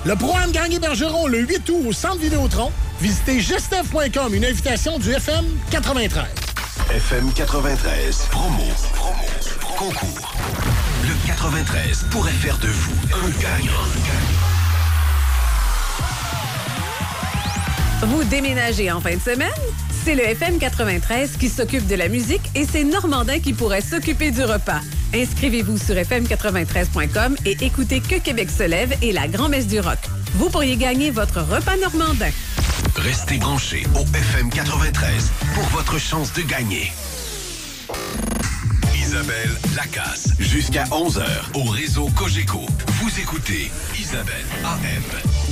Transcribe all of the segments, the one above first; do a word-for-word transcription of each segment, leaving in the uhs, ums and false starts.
Le Pro-Am Gagné Bergeron le huit août au Centre Vidéotron. Visitez gestev point com, une invitation du F M quatre-vingt-treize. F M quatre-vingt-treize, promo, promo, concours. Le quatre-vingt-treize pourrait faire de vous un gagnant. Vous déménagez en fin de semaine? C'est le F M quatre-vingt-treize qui s'occupe de la musique et c'est Normandin qui pourrait s'occuper du repas. Inscrivez-vous sur f m quatre-vingt-treize point com et écoutez Que Québec se lève et la grand-messe du rock. Vous pourriez gagner votre repas normandin. Restez branchés au F M quatre-vingt-treize pour votre chance de gagner. Isabelle Lacasse, jusqu'à onze heures au réseau Cogeco. Vous écoutez Isabelle A M.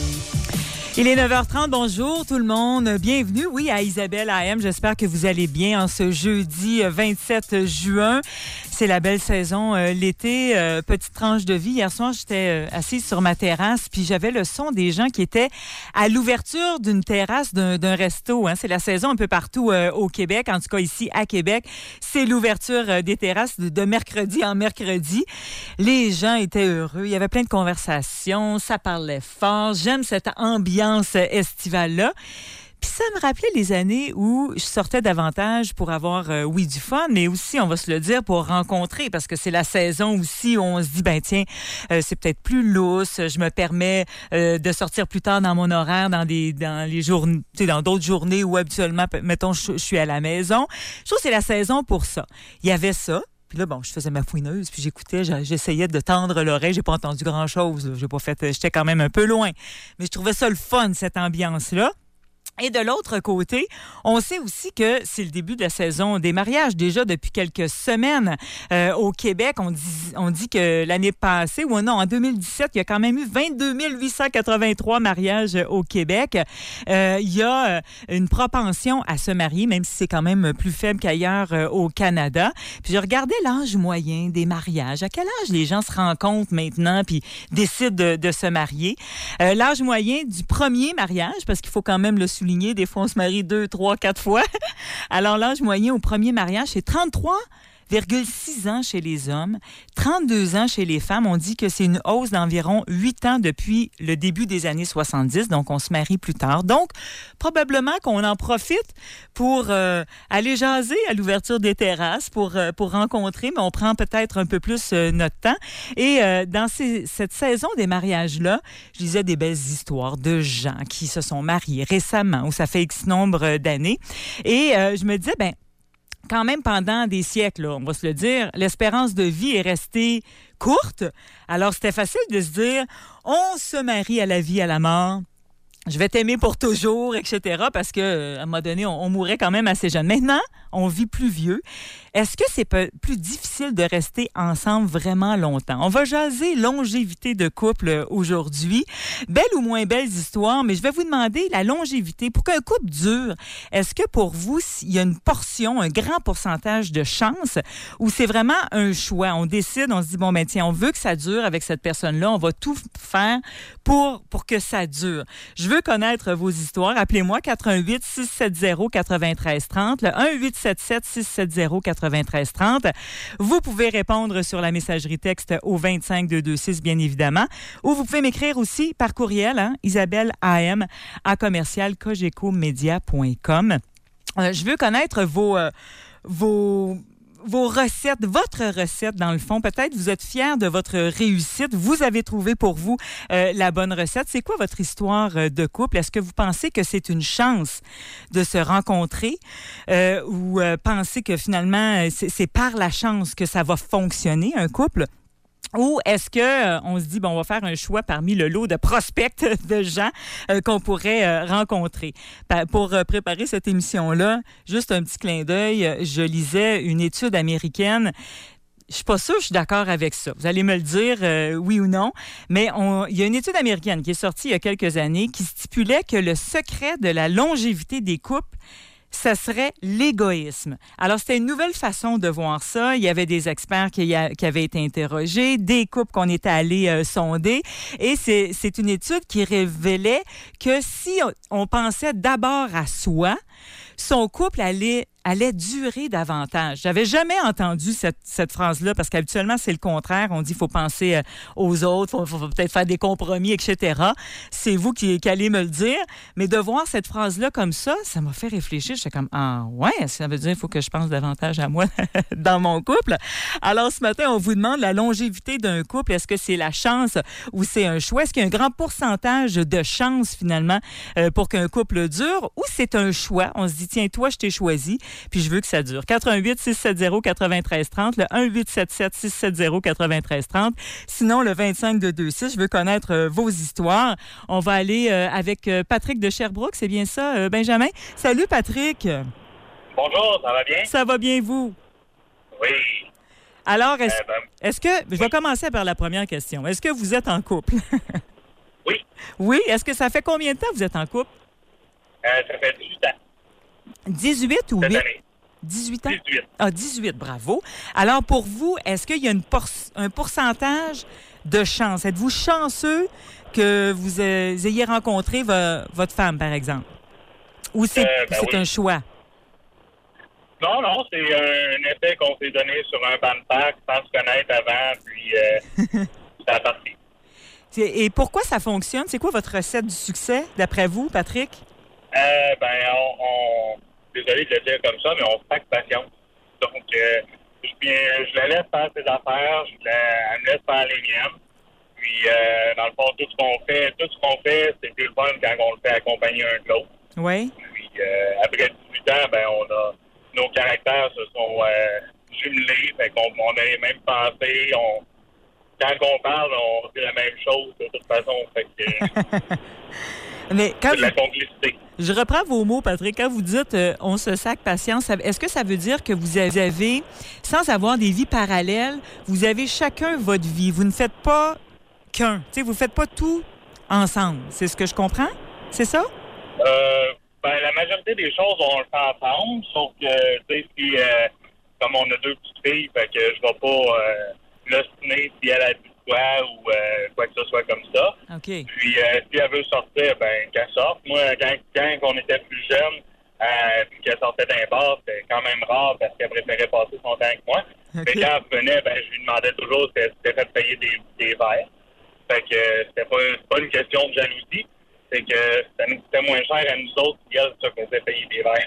Il est neuf heures trente, bonjour tout le monde. Bienvenue, oui, à Isabelle A M. J'espère que vous allez bien en ce jeudi vingt-sept juin. C'est la belle saison, euh, l'été, euh, petite tranche de vie. Hier soir, j'étais euh, assise sur ma terrasse, puis j'avais le son des gens qui étaient à l'ouverture d'une terrasse d'un, d'un resto. Hein. C'est la saison un peu partout euh, au Québec, en tout cas ici à Québec. C'est l'ouverture euh, des terrasses de, de mercredi en mercredi. Les gens étaient heureux, il y avait plein de conversations, ça parlait fort. J'aime cette ambiance estivale-là. Puis ça me rappelait les années où je sortais davantage pour avoir, euh, oui, du fun, mais aussi, on va se le dire, pour rencontrer, parce que c'est la saison aussi où on se dit, ben tiens, euh, c'est peut-être plus lousse, je me permets euh, de sortir plus tard dans mon horaire, dans des dans les journées, tu sais, dans d'autres journées où habituellement, mettons, je, je suis à la maison. Je trouve que c'est la saison pour ça. Il y avait ça. Puis là, bon, je faisais ma fouineuse, puis j'écoutais, j'essayais de tendre l'oreille. J'ai pas entendu grand-chose, là. J'ai pas fait, j'étais quand même un peu loin. Mais je trouvais ça le fun, cette ambiance-là. Et de l'autre côté, on sait aussi que c'est le début de la saison des mariages. Déjà depuis quelques semaines euh, au Québec, on dit, on dit que l'année passée, ou non, en deux mille dix-sept, il y a quand même eu vingt-deux mille huit cent quatre-vingt-trois mariages au Québec. Euh, il y a une propension à se marier, même si c'est quand même plus faible qu'ailleurs euh, au Canada. Puis je regardais l'âge moyen des mariages. À quel âge les gens se rencontrent maintenant puis décident de, de se marier? Euh, l'âge moyen du premier mariage, parce qu'il faut quand même le souligner, des fois, on se marie deux, trois, quatre fois. Alors, l'âge moyen au premier mariage, c'est trente-trois virgule six ans chez les hommes, trente-deux ans chez les femmes. On dit que c'est une hausse d'environ huit ans depuis le début des années soixante-dix, donc on se marie plus tard. Donc, probablement qu'on en profite pour euh, aller jaser à l'ouverture des terrasses, pour, euh, pour rencontrer, mais on prend peut-être un peu plus euh, notre temps. Et euh, dans ces, cette saison des mariages-là, je lisais des belles histoires de gens qui se sont mariés récemment, où ça fait X nombre d'années. Et euh, je me disais, ben quand même, pendant des siècles, là, on va se le dire, l'espérance de vie est restée courte. Alors, c'était facile de se dire, on se marie à la vie, à la mort. Je vais t'aimer pour toujours, et cetera. Parce que à un moment donné, on, on mourrait quand même assez jeune. Maintenant, on vit plus vieux. Est-ce que c'est peu, plus difficile de rester ensemble vraiment longtemps? On va jaser longévité de couple aujourd'hui. Belle ou moins belles histoires, mais je vais vous demander la longévité. Pour qu'un couple dure, est-ce que pour vous, il y a une portion, un grand pourcentage de chance ou c'est vraiment un choix? On décide, on se dit, bon, ben tiens, on veut que ça dure avec cette personne-là. On va tout faire pour, pour que ça dure. Je veux connaître vos histoires. Appelez-moi quatre un huit, six sept zéro, neuf trois trois zéro, le un huit sept sept, six sept zéro, neuf trois trois zéro. Vous pouvez répondre sur la messagerie texte au vingt-cinq deux cent vingt-six, bien évidemment, ou vous pouvez m'écrire aussi par courriel, hein, Isabelle A M à commercial cogeco media point com. Euh, je veux connaître vos... Euh, vos vos recettes, votre recette dans le fond. Peut-être vous êtes fiers de votre réussite. Vous avez trouvé pour vous euh, la bonne recette. C'est quoi votre histoire euh, de couple? Est-ce que vous pensez que c'est une chance de se rencontrer euh, ou euh, pensez que finalement c'est, c'est par la chance que ça va fonctionner, un couple? Ou est-ce que euh, on se dit, bon, on va faire un choix parmi le lot de prospects de gens euh, qu'on pourrait euh, rencontrer? Pa- pour euh, préparer cette émission-là, juste un petit clin d'œil, je lisais une étude américaine. Je suis pas sûre, je suis d'accord avec ça. Vous allez me le dire, euh, oui ou non. Mais on, il y a une étude américaine qui est sortie il y a quelques années qui stipulait que le secret de la longévité des couples, ça serait l'égoïsme. Alors, c'était une nouvelle façon de voir ça. Il y avait des experts qui, a, qui avaient été interrogés, des couples qu'on était allés euh, sonder. Et c'est, c'est une étude qui révélait que si on, on pensait d'abord à soi, son couple allait allait durer davantage. J'avais jamais entendu cette, cette phrase-là parce qu'habituellement, c'est le contraire. On dit qu'il faut penser euh, aux autres, il faut, faut peut-être faire des compromis, et cetera. C'est vous qui, qui allez me le dire. Mais de voir cette phrase-là comme ça, ça m'a fait réfléchir. J'étais comme, ah ouais, ça veut dire qu'il faut que je pense davantage à moi dans mon couple. Alors, ce matin, on vous demande la longévité d'un couple. Est-ce que c'est la chance ou c'est un choix? Est-ce qu'il y a un grand pourcentage de chance, finalement, euh, pour qu'un couple dure ou c'est un choix? On se dit, tiens, toi, je t'ai choisi. Puis je veux que ça dure. quatre un huit, six sept zéro, neuf trois trois zéro, le un huit sept sept, six sept zéro, neuf trois trois zéro. Sinon, le vingt-cinq de deux six, je veux connaître euh, vos histoires. On va aller euh, avec euh, Patrick de Sherbrooke, c'est bien ça, euh, Benjamin? Salut, Patrick. Bonjour, ça va bien? Ça va bien, vous? Oui. Alors, est-ce, euh, ben, est-ce que... Je vais commencer par la première question. Est-ce que vous êtes en couple? Oui. Oui? Est-ce que ça fait combien de temps que vous êtes en couple? Euh, ça fait dix-huit ans. dix-huit ou Cette huit? année. dix-huit ans? dix-huit. Ah, dix-huit, bravo. Alors, pour vous, est-ce qu'il y a une por- un pourcentage de chance? Êtes-vous chanceux que vous euh, ayez rencontré vo- votre femme, par exemple? Ou c'est, Euh, ben c'est oui. un choix? Non, non, c'est un effet qu'on s'est donné sur un banc de parc sans se connaître avant, puis euh, c'est à partir. Et pourquoi ça fonctionne? C'est quoi votre recette du succès, d'après vous, Patrick? Euh, ben, on, on... Désolé de le dire comme ça, mais on se pack patience. Donc, euh, je, viens- je la laisse faire ses affaires, je la, elle me laisse faire les miennes. Puis, euh, dans le fond, tout ce qu'on fait, tout ce qu'on fait, c'est plus le fun quand on le fait accompagner un de l'autre. Oui. Puis, euh, après dix-huit ans, ben, on a, nos caractères se sont euh, jumelés. Fait qu'on on a les mêmes pensées. On, quand on parle, on dit la même chose de toute façon. Fait que, Mais quand c'est de la vous- complicité. je reprends vos mots, Patrick. Quand vous dites euh, on se sac patience, ça- est-ce que ça veut dire que vous avez, sans avoir des vies parallèles, vous avez chacun votre vie? Vous ne faites pas qu'un. Tu sais, vous ne faites pas tout ensemble. C'est ce que je comprends? C'est ça? Euh, ben, la majorité des choses, on le fait ensemble, sauf que, tu sais, si, euh, comme on a deux petites filles, fait que je vais pas euh, l'ostiner si elle a dit quoi ou euh, quoi que ce soit comme ça. OK. Puis, euh, si elle veut sortir, ben, qu'elle sorte. Moi, quand, quand on était plus jeune, euh, puis qu'elle sortait d'un bar, c'était quand même rare parce qu'elle préférait passer son temps avec moi. OK. Mais quand elle venait, ben, je lui demandais toujours si elle s'était fait payer des, des verres. Fait que euh, c'était pas, c'est pas une question de jalousie. C'est que ça nous coûtait moins cher à nous autres si elle se faisait payer des verres.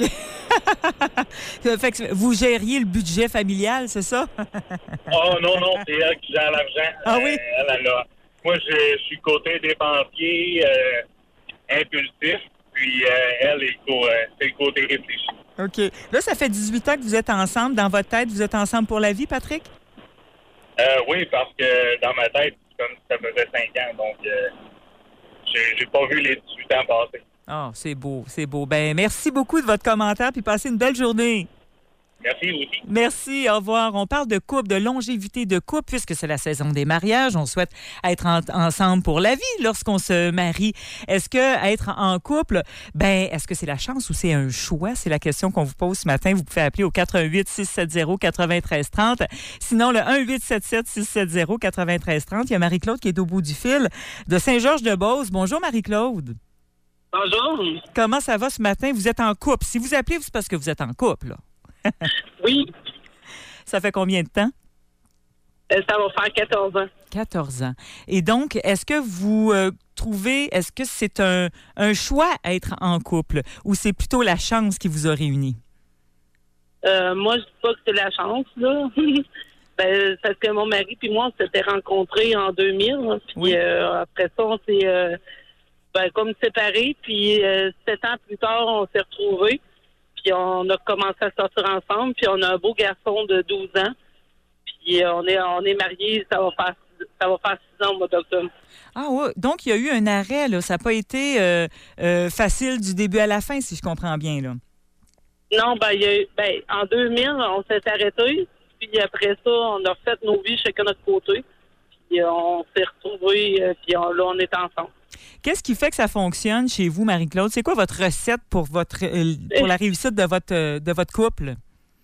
OK. Fait que vous gériez le budget familial, c'est ça? Oh non, non, c'est elle qui gère l'argent. Ah oui? Euh, elle, elle a- Moi, je, je suis côté dépensier, euh, impulsif, puis euh, elle, est co- euh, c'est le côté réfléchi. OK. Là, ça fait dix-huit ans que vous êtes ensemble. Dans votre tête, vous êtes ensemble pour la vie, Patrick? Euh, oui, parce que dans ma tête, c'est comme si ça faisait cinq ans, donc euh, j'ai, j'ai pas vu les dix-huit ans passer. Oh, c'est beau, c'est beau. Ben, merci beaucoup de votre commentaire, puis passez une belle journée. Merci aussi. Merci, au revoir. On parle de couple, de longévité de couple, puisque c'est la saison des mariages. On souhaite être en- ensemble pour la vie lorsqu'on se marie. Est-ce que être en couple, ben, est-ce que c'est la chance ou c'est un choix? C'est la question qu'on vous pose ce matin. Vous pouvez appeler au quatre un huit, six sept zéro, neuf trois trois zéro. Sinon, le un huit sept sept, six sept zéro, neuf trois trois zéro. Il y a Marie-Claude qui est au bout du fil de Saint-Georges-de-Beauce. Bonjour, Marie-Claude. Bonjour. Comment ça va ce matin? Vous êtes en couple. Si vous appelez, c'est parce que vous êtes en couple, là. Oui, Ça fait combien de temps? euh, ça va faire quatorze ans. quatorze ans. Et donc, est-ce que vous euh, trouvez, est-ce que c'est un, un choix à être en couple ou c'est plutôt la chance qui vous a réunis? Euh, moi, je dis pas que c'est la chance, là. ben, parce que mon mari puis moi, on s'était rencontrés en deux mille. Puis Oui. euh, après ça, on s'est euh, ben, comme séparés. Puis euh, sept ans plus tard, on s'est retrouvés. Puis on a commencé à sortir ensemble. Puis on a un beau garçon de douze ans. Puis euh, on est on est mariés. Ça va faire ça va faire six ans au mois d'octobre. Ah oui, donc il y a eu un arrêt, là. Ça n'a pas été euh, euh, facile du début à la fin, si je comprends bien, là. Non, ben, il y a eu- ben en deux mille, on s'est arrêtés. Puis après ça, on a refait nos vies chacun de notre côté. Puis euh, on s'est retrouvés. euh, Puis on- là, on est ensemble. Qu'est-ce qui fait que ça fonctionne chez vous, Marie-Claude? C'est quoi votre recette pour votre euh, pour la réussite de votre euh, de votre couple?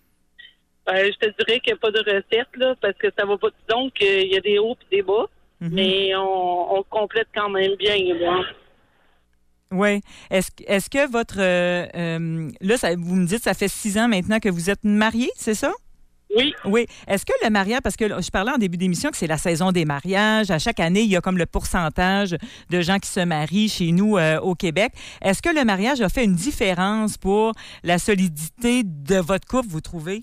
Ben, je te dirais qu'il n'y a pas de recette, là, parce que ça va pas. Donc, euh, il y a des hauts et des bas, Mhm. mais on, on complète quand même bien, là. Oui. Est-ce, est-ce que votre... Euh, euh, là, ça, vous me dites, ça fait six ans maintenant que vous êtes mariés, c'est ça? Oui. Oui. Est-ce que le mariage, parce que je parlais en début d'émission que c'est la saison des mariages, à chaque année, il y a comme le pourcentage de gens qui se marient chez nous euh, au Québec. Est-ce que le mariage a fait une différence pour la solidité de votre couple, vous trouvez?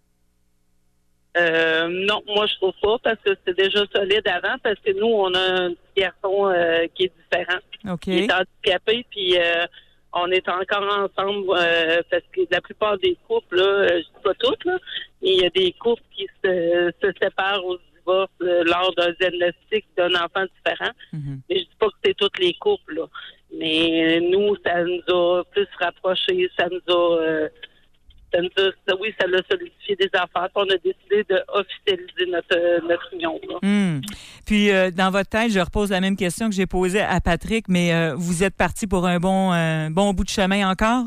Euh, non, moi, je trouve pas, parce que c'est déjà solide avant, parce que nous, on a un petit garçon euh, qui est différent. OK. Il est handicapé, puis euh, on est encore ensemble, euh, parce que la plupart des couples, là, je dis pas toutes, là, mais il y a des couples qui se, se séparent au divorce euh, lors d'un diagnostic d'un enfant différent. Mm-hmm. Mais je dis pas que c'est tous les couples, là. Mais nous, ça nous a plus rapprochés, ça nous a... Euh, Ça nous a, oui, ça l'a solidifié des affaires. On a décidé d'officialiser notre, notre union. Là. Mmh. Puis, euh, dans votre tête, je repose la même question que j'ai posée à Patrick, mais euh, vous êtes parti pour un bon, euh, bon bout de chemin encore?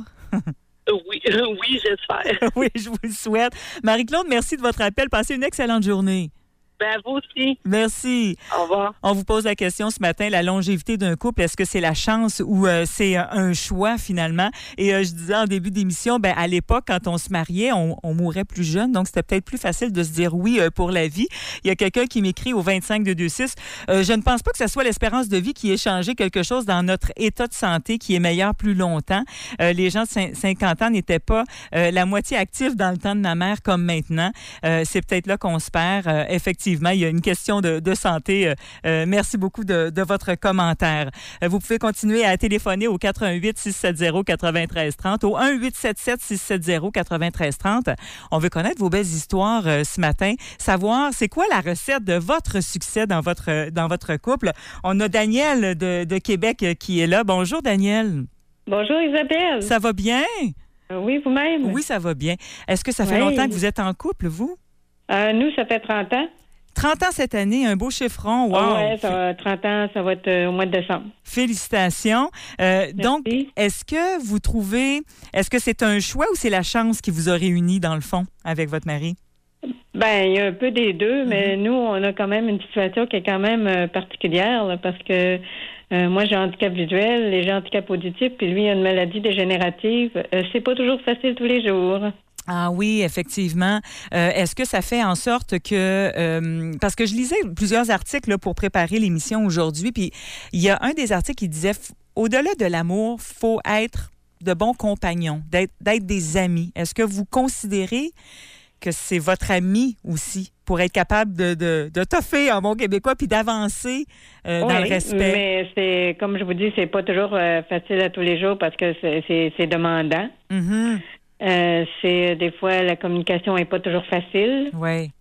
oui, oui, j'espère. Oui, je vous le souhaite. Marie-Claude, merci de votre appel. Passez une excellente journée. Ben, vous aussi. Merci. Au revoir. On vous pose la question ce matin, la longévité d'un couple, est-ce que c'est la chance ou euh, c'est un choix finalement? Et euh, je disais en début d'émission, ben à l'époque, quand on se mariait, on, on mourait plus jeune, donc c'était peut-être plus facile de se dire oui euh, pour la vie. Il y a quelqu'un qui m'écrit au vingt-cinq deux vingt-six, euh, je ne pense pas que ce soit l'espérance de vie qui ait changé quelque chose dans notre état de santé qui est meilleur plus longtemps. Euh, les gens de cinquante ans n'étaient pas euh, la moitié actifs dans le temps de ma mère comme maintenant. Euh, c'est peut-être là qu'on se perd, euh, effectivement. Il y a une question de, de santé. Euh, merci beaucoup de, de votre commentaire. Euh, vous pouvez continuer à téléphoner au quatre un huit six sept zéro neuf trois trois zéro, au un huit sept sept six sept zéro neuf trois trois zéro. On veut connaître vos belles histoires euh, ce matin, savoir c'est quoi la recette de votre succès dans votre, dans votre couple. On a Daniel de, de Québec qui est là. Bonjour, Daniel. Bonjour, Isabelle. Ça va bien? Euh, oui, vous-même? Oui, ça va bien. Est-ce que ça fait oui. longtemps que vous êtes en couple, vous? Euh, nous, ça fait trente ans. trente ans cette année, un beau chiffron. Wow! Oh, oui, ça va, trente ans, ça va être euh, au mois de décembre. Félicitations. Euh, donc, est-ce que vous trouvez, est-ce que c'est un choix ou c'est la chance qui vous a réunis dans le fond avec votre mari? Ben, il y a un peu des deux, mais mm-hmm. nous, on a quand même une situation qui est quand même euh, particulière, là, parce que euh, moi, j'ai un handicap visuel, les gens handicap auditif, puis lui, il a une maladie dégénérative. Euh, c'est pas toujours facile tous les jours. Ah oui, effectivement. Euh, est-ce que ça fait en sorte que... Euh, parce que je lisais plusieurs articles là, pour préparer l'émission aujourd'hui, puis il y a un des articles qui disait, au-delà de l'amour, faut être de bons compagnons, d'être, d'être des amis. Est-ce que vous considérez que c'est votre ami aussi pour être capable de, de, de toffer en bon québécois puis d'avancer euh, oui, dans le respect? Mais c'est, comme je vous dis, c'est pas toujours euh, facile à tous les jours parce que c'est, c'est, c'est demandant. Mm-hmm. Euh, c'est des fois la communication est pas toujours facile. Oui.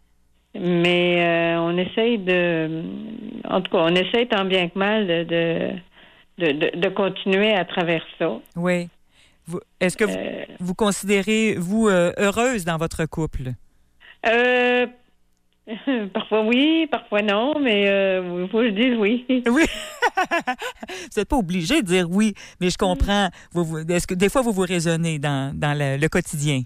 Mais euh, on essaye de, en tout cas, on essaye tant bien que mal de de, de, de, de continuer à travers ça. Oui. Vous, est-ce que vous, euh, vous considérez vous euh, heureuse dans votre couple? Euh, parfois oui, parfois non, mais il euh, faut que je dise oui. Oui. Vous n'êtes pas obligé de dire oui, mais je comprends. Vous, vous, est-ce que des fois vous vous raisonnez dans, dans le, le quotidien?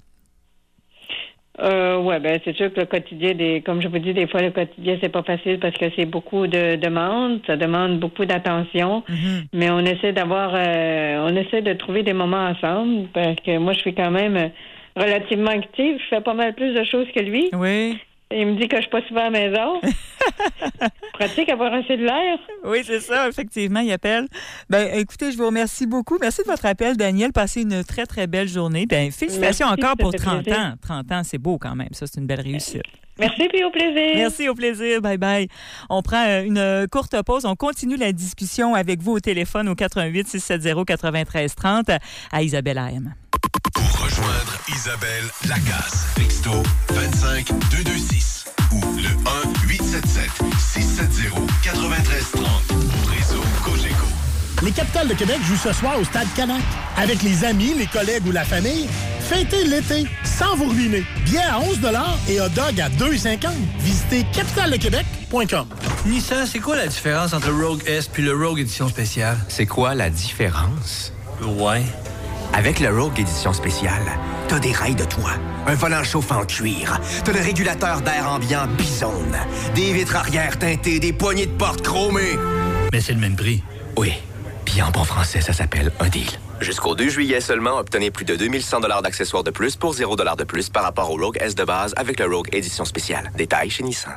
Euh, ouais, ben c'est sûr que le quotidien, des, comme je vous dis, des fois le quotidien c'est pas facile parce que c'est beaucoup de demandes, ça demande beaucoup d'attention, mm-hmm. mais on essaie d'avoir, euh, on essaie de trouver des moments ensemble parce que moi je suis quand même relativement active, je fais pas mal plus de choses que lui. Oui. Il me dit que je suis pas souvent à la maison. Pratique avoir un cellulaire. Oui, c'est ça, effectivement, il appelle. Ben, écoutez, je vous remercie beaucoup. Merci de votre appel, Daniel. Passez une très, très belle journée. Ben, félicitations Merci, encore pour trente plaisir. ans. trente ans, c'est beau quand même. Ça, c'est une belle réussite. Merci, puis au plaisir. Merci, au plaisir. Bye bye. On prend une courte pause. On continue la discussion avec vous au téléphone au quatre un huit six sept zéro neuf trois zéro zéro à Isabelle A M. Pour rejoindre Isabelle Lacasse, texto vingt-cinq deux deux six ou le un huit sept sept six sept zéro neuf trois zéro zéro au réseau Cogeco. Les Capitales de Québec jouent ce soir au Stade Canac. Avec les amis, les collègues ou la famille, fêtez l'été sans vous ruiner. Billets à onze dollars et hot dog à deux cinquante. Visitez capitale de québec point com. Nissan, c'est quoi la différence entre le Rogue S puis le Rogue Édition Spéciale? C'est quoi la différence? Ouais. Avec le Rogue Édition Spéciale, t'as des rails de toit, un volant chauffant en cuir, t'as le régulateur d'air ambiant Bizone, des vitres arrière teintées, des poignées de porte chromées. Mais c'est le même prix. Oui. Puis en bon français, ça s'appelle un deal. Jusqu'au deux juillet seulement, obtenez plus de deux mille cent dollars d'accessoires de plus pour zéro dollars de plus par rapport au Rogue S de base avec le Rogue édition spéciale. Détails chez Nissan.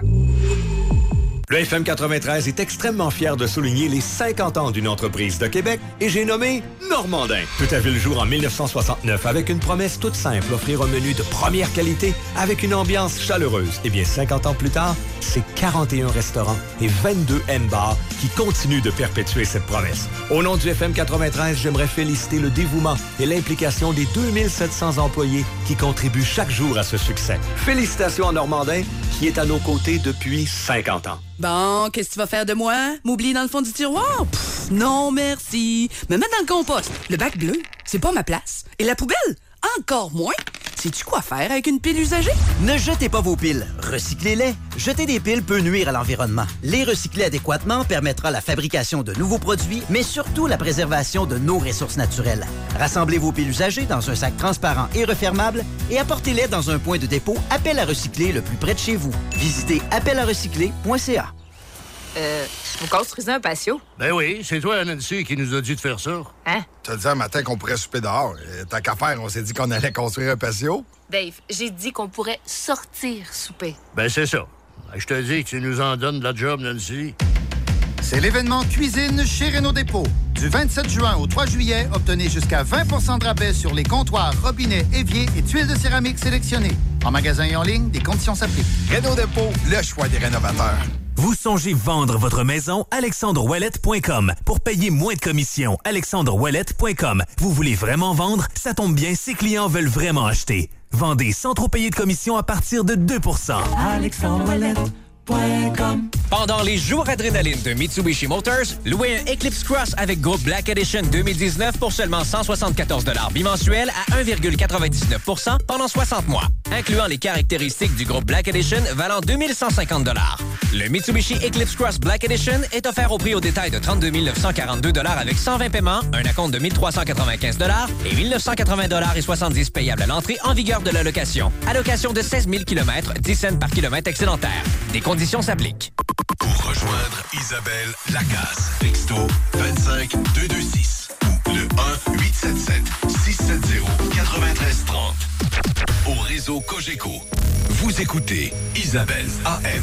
Le F M quatre-vingt-treize est extrêmement fier de souligner les cinquante ans d'une entreprise de Québec et j'ai nommé Normandin. Tout a vu le jour en dix-neuf cent soixante-neuf avec une promesse toute simple, offrir un menu de première qualité avec une ambiance chaleureuse. Et bien, cinquante ans plus tard, c'est quarante et un restaurants et vingt-deux M-bars qui continuent de perpétuer cette promesse. Au nom du F M quatre-vingt-treize, j'aimerais féliciter le dévouement et l'implication des deux mille sept cents employés qui contribuent chaque jour à ce succès. Félicitations à Normandin, qui est à nos côtés depuis cinquante ans. Bon, qu'est-ce que tu vas faire de moi? M'oublier dans le fond du tiroir? Pff, non, merci. Me mettre dans le compost. Le bac bleu, c'est pas ma place. Et la poubelle? Encore moins. Sais-tu quoi faire avec une pile usagée? Ne jetez pas vos piles. Recyclez-les. Jeter des piles peut nuire à l'environnement. Les recycler adéquatement permettra la fabrication de nouveaux produits, mais surtout la préservation de nos ressources naturelles. Rassemblez vos piles usagées dans un sac transparent et refermable et apportez-les dans un point de dépôt Appel à recycler le plus près de chez vous. Visitez appel à recycler point c a. Euh, vous construisez un patio? Ben oui, c'est toi, Nancy, qui nous a dit de faire ça. Hein? T'as dit un matin qu'on pourrait souper dehors. Tant qu'à faire, on s'est dit qu'on allait construire un patio. Dave, j'ai dit qu'on pourrait sortir souper. Ben c'est ça. Je te dis que tu nous en donnes de la job, Nancy. C'est l'événement Cuisine chez Renaud Dépôt. Du vingt-sept juin au trois juillet, obtenez jusqu'à vingt pour cent de rabais sur les comptoirs, robinets, éviers et tuiles de céramique sélectionnées. En magasin et en ligne, des conditions s'appliquent. Renaud Dépôt, le choix des rénovateurs. Vous songez vendre votre maison? alexandre ouellette point com. Pour payer moins de commissions, alexandre ouellette point com. Vous voulez vraiment vendre? Ça tombe bien, ses clients veulent vraiment acheter. Vendez sans trop payer de commission à partir de deux pour cent. alexandre ouellette point com. Pendant les jours adrénaline de Mitsubishi Motors, louez un Eclipse Cross avec groupe Black Edition deux mille dix-neuf pour seulement cent soixante-quatorze dollars bimensuel à un virgule quatre-vingt-dix-neuf pour cent pendant soixante mois, incluant les caractéristiques du groupe Black Edition valant deux mille cent cinquante dollars. Le Mitsubishi Eclipse Cross Black Edition est offert au prix au détail de trente-deux mille neuf cent quarante-deux dollars avec cent vingt paiements, un acompte de mille trois cent quatre-vingt-quinze dollars et mille neuf cent quatre-vingts dollars et soixante-dix payables à l'entrée en vigueur de la location. Allocation de seize mille kilomètres, dix cents par kilomètre excédentaire. Des conditions s'appliquent. Pour rejoindre Isabelle Lacasse, texto vingt-cinq deux deux six ou le un huit sept sept six sept zéro neuf trois trois zéro. Au réseau Cogeco, vous écoutez Isabelle A M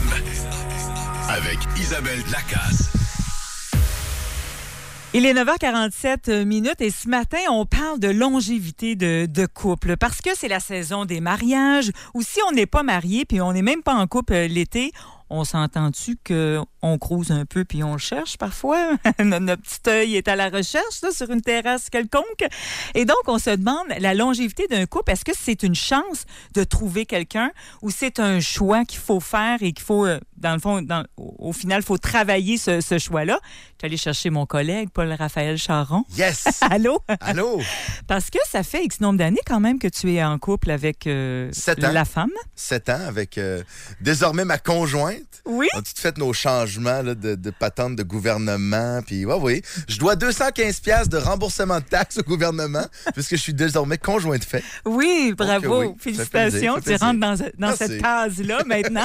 avec Isabelle Lacasse. Il est neuf heures quarante-sept minutes et ce matin, on parle de longévité de, de couple parce que c'est la saison des mariages ou si on n'est pas marié puis on n'est même pas en couple l'été, on s'entend-tu qu'on crouse un peu puis on cherche parfois? Notre petit œil est à la recherche là, sur une terrasse quelconque. Et donc, on se demande, la longévité d'un couple, est-ce que c'est une chance de trouver quelqu'un ou c'est un choix qu'il faut faire et qu'il faut, dans le fond, dans, au final, il faut travailler ce, ce choix-là? Je suis allée chercher mon collègue, Paul-Raphaël Charron. Yes! Allô? Allô? Parce que ça fait X nombre d'années quand même que tu es en couple avec euh, la femme. Sept ans avec euh, désormais ma conjointe. Oui. On a tout fait nos changements là, de, de patente de gouvernement. Puis, ouais, oui. Je dois deux cent quinze dollars de remboursement de taxes au gouvernement puisque je suis désormais conjoint de fait. Oui, bravo. Donc, oui, félicitations. Tu rentres dans, dans cette case-là maintenant.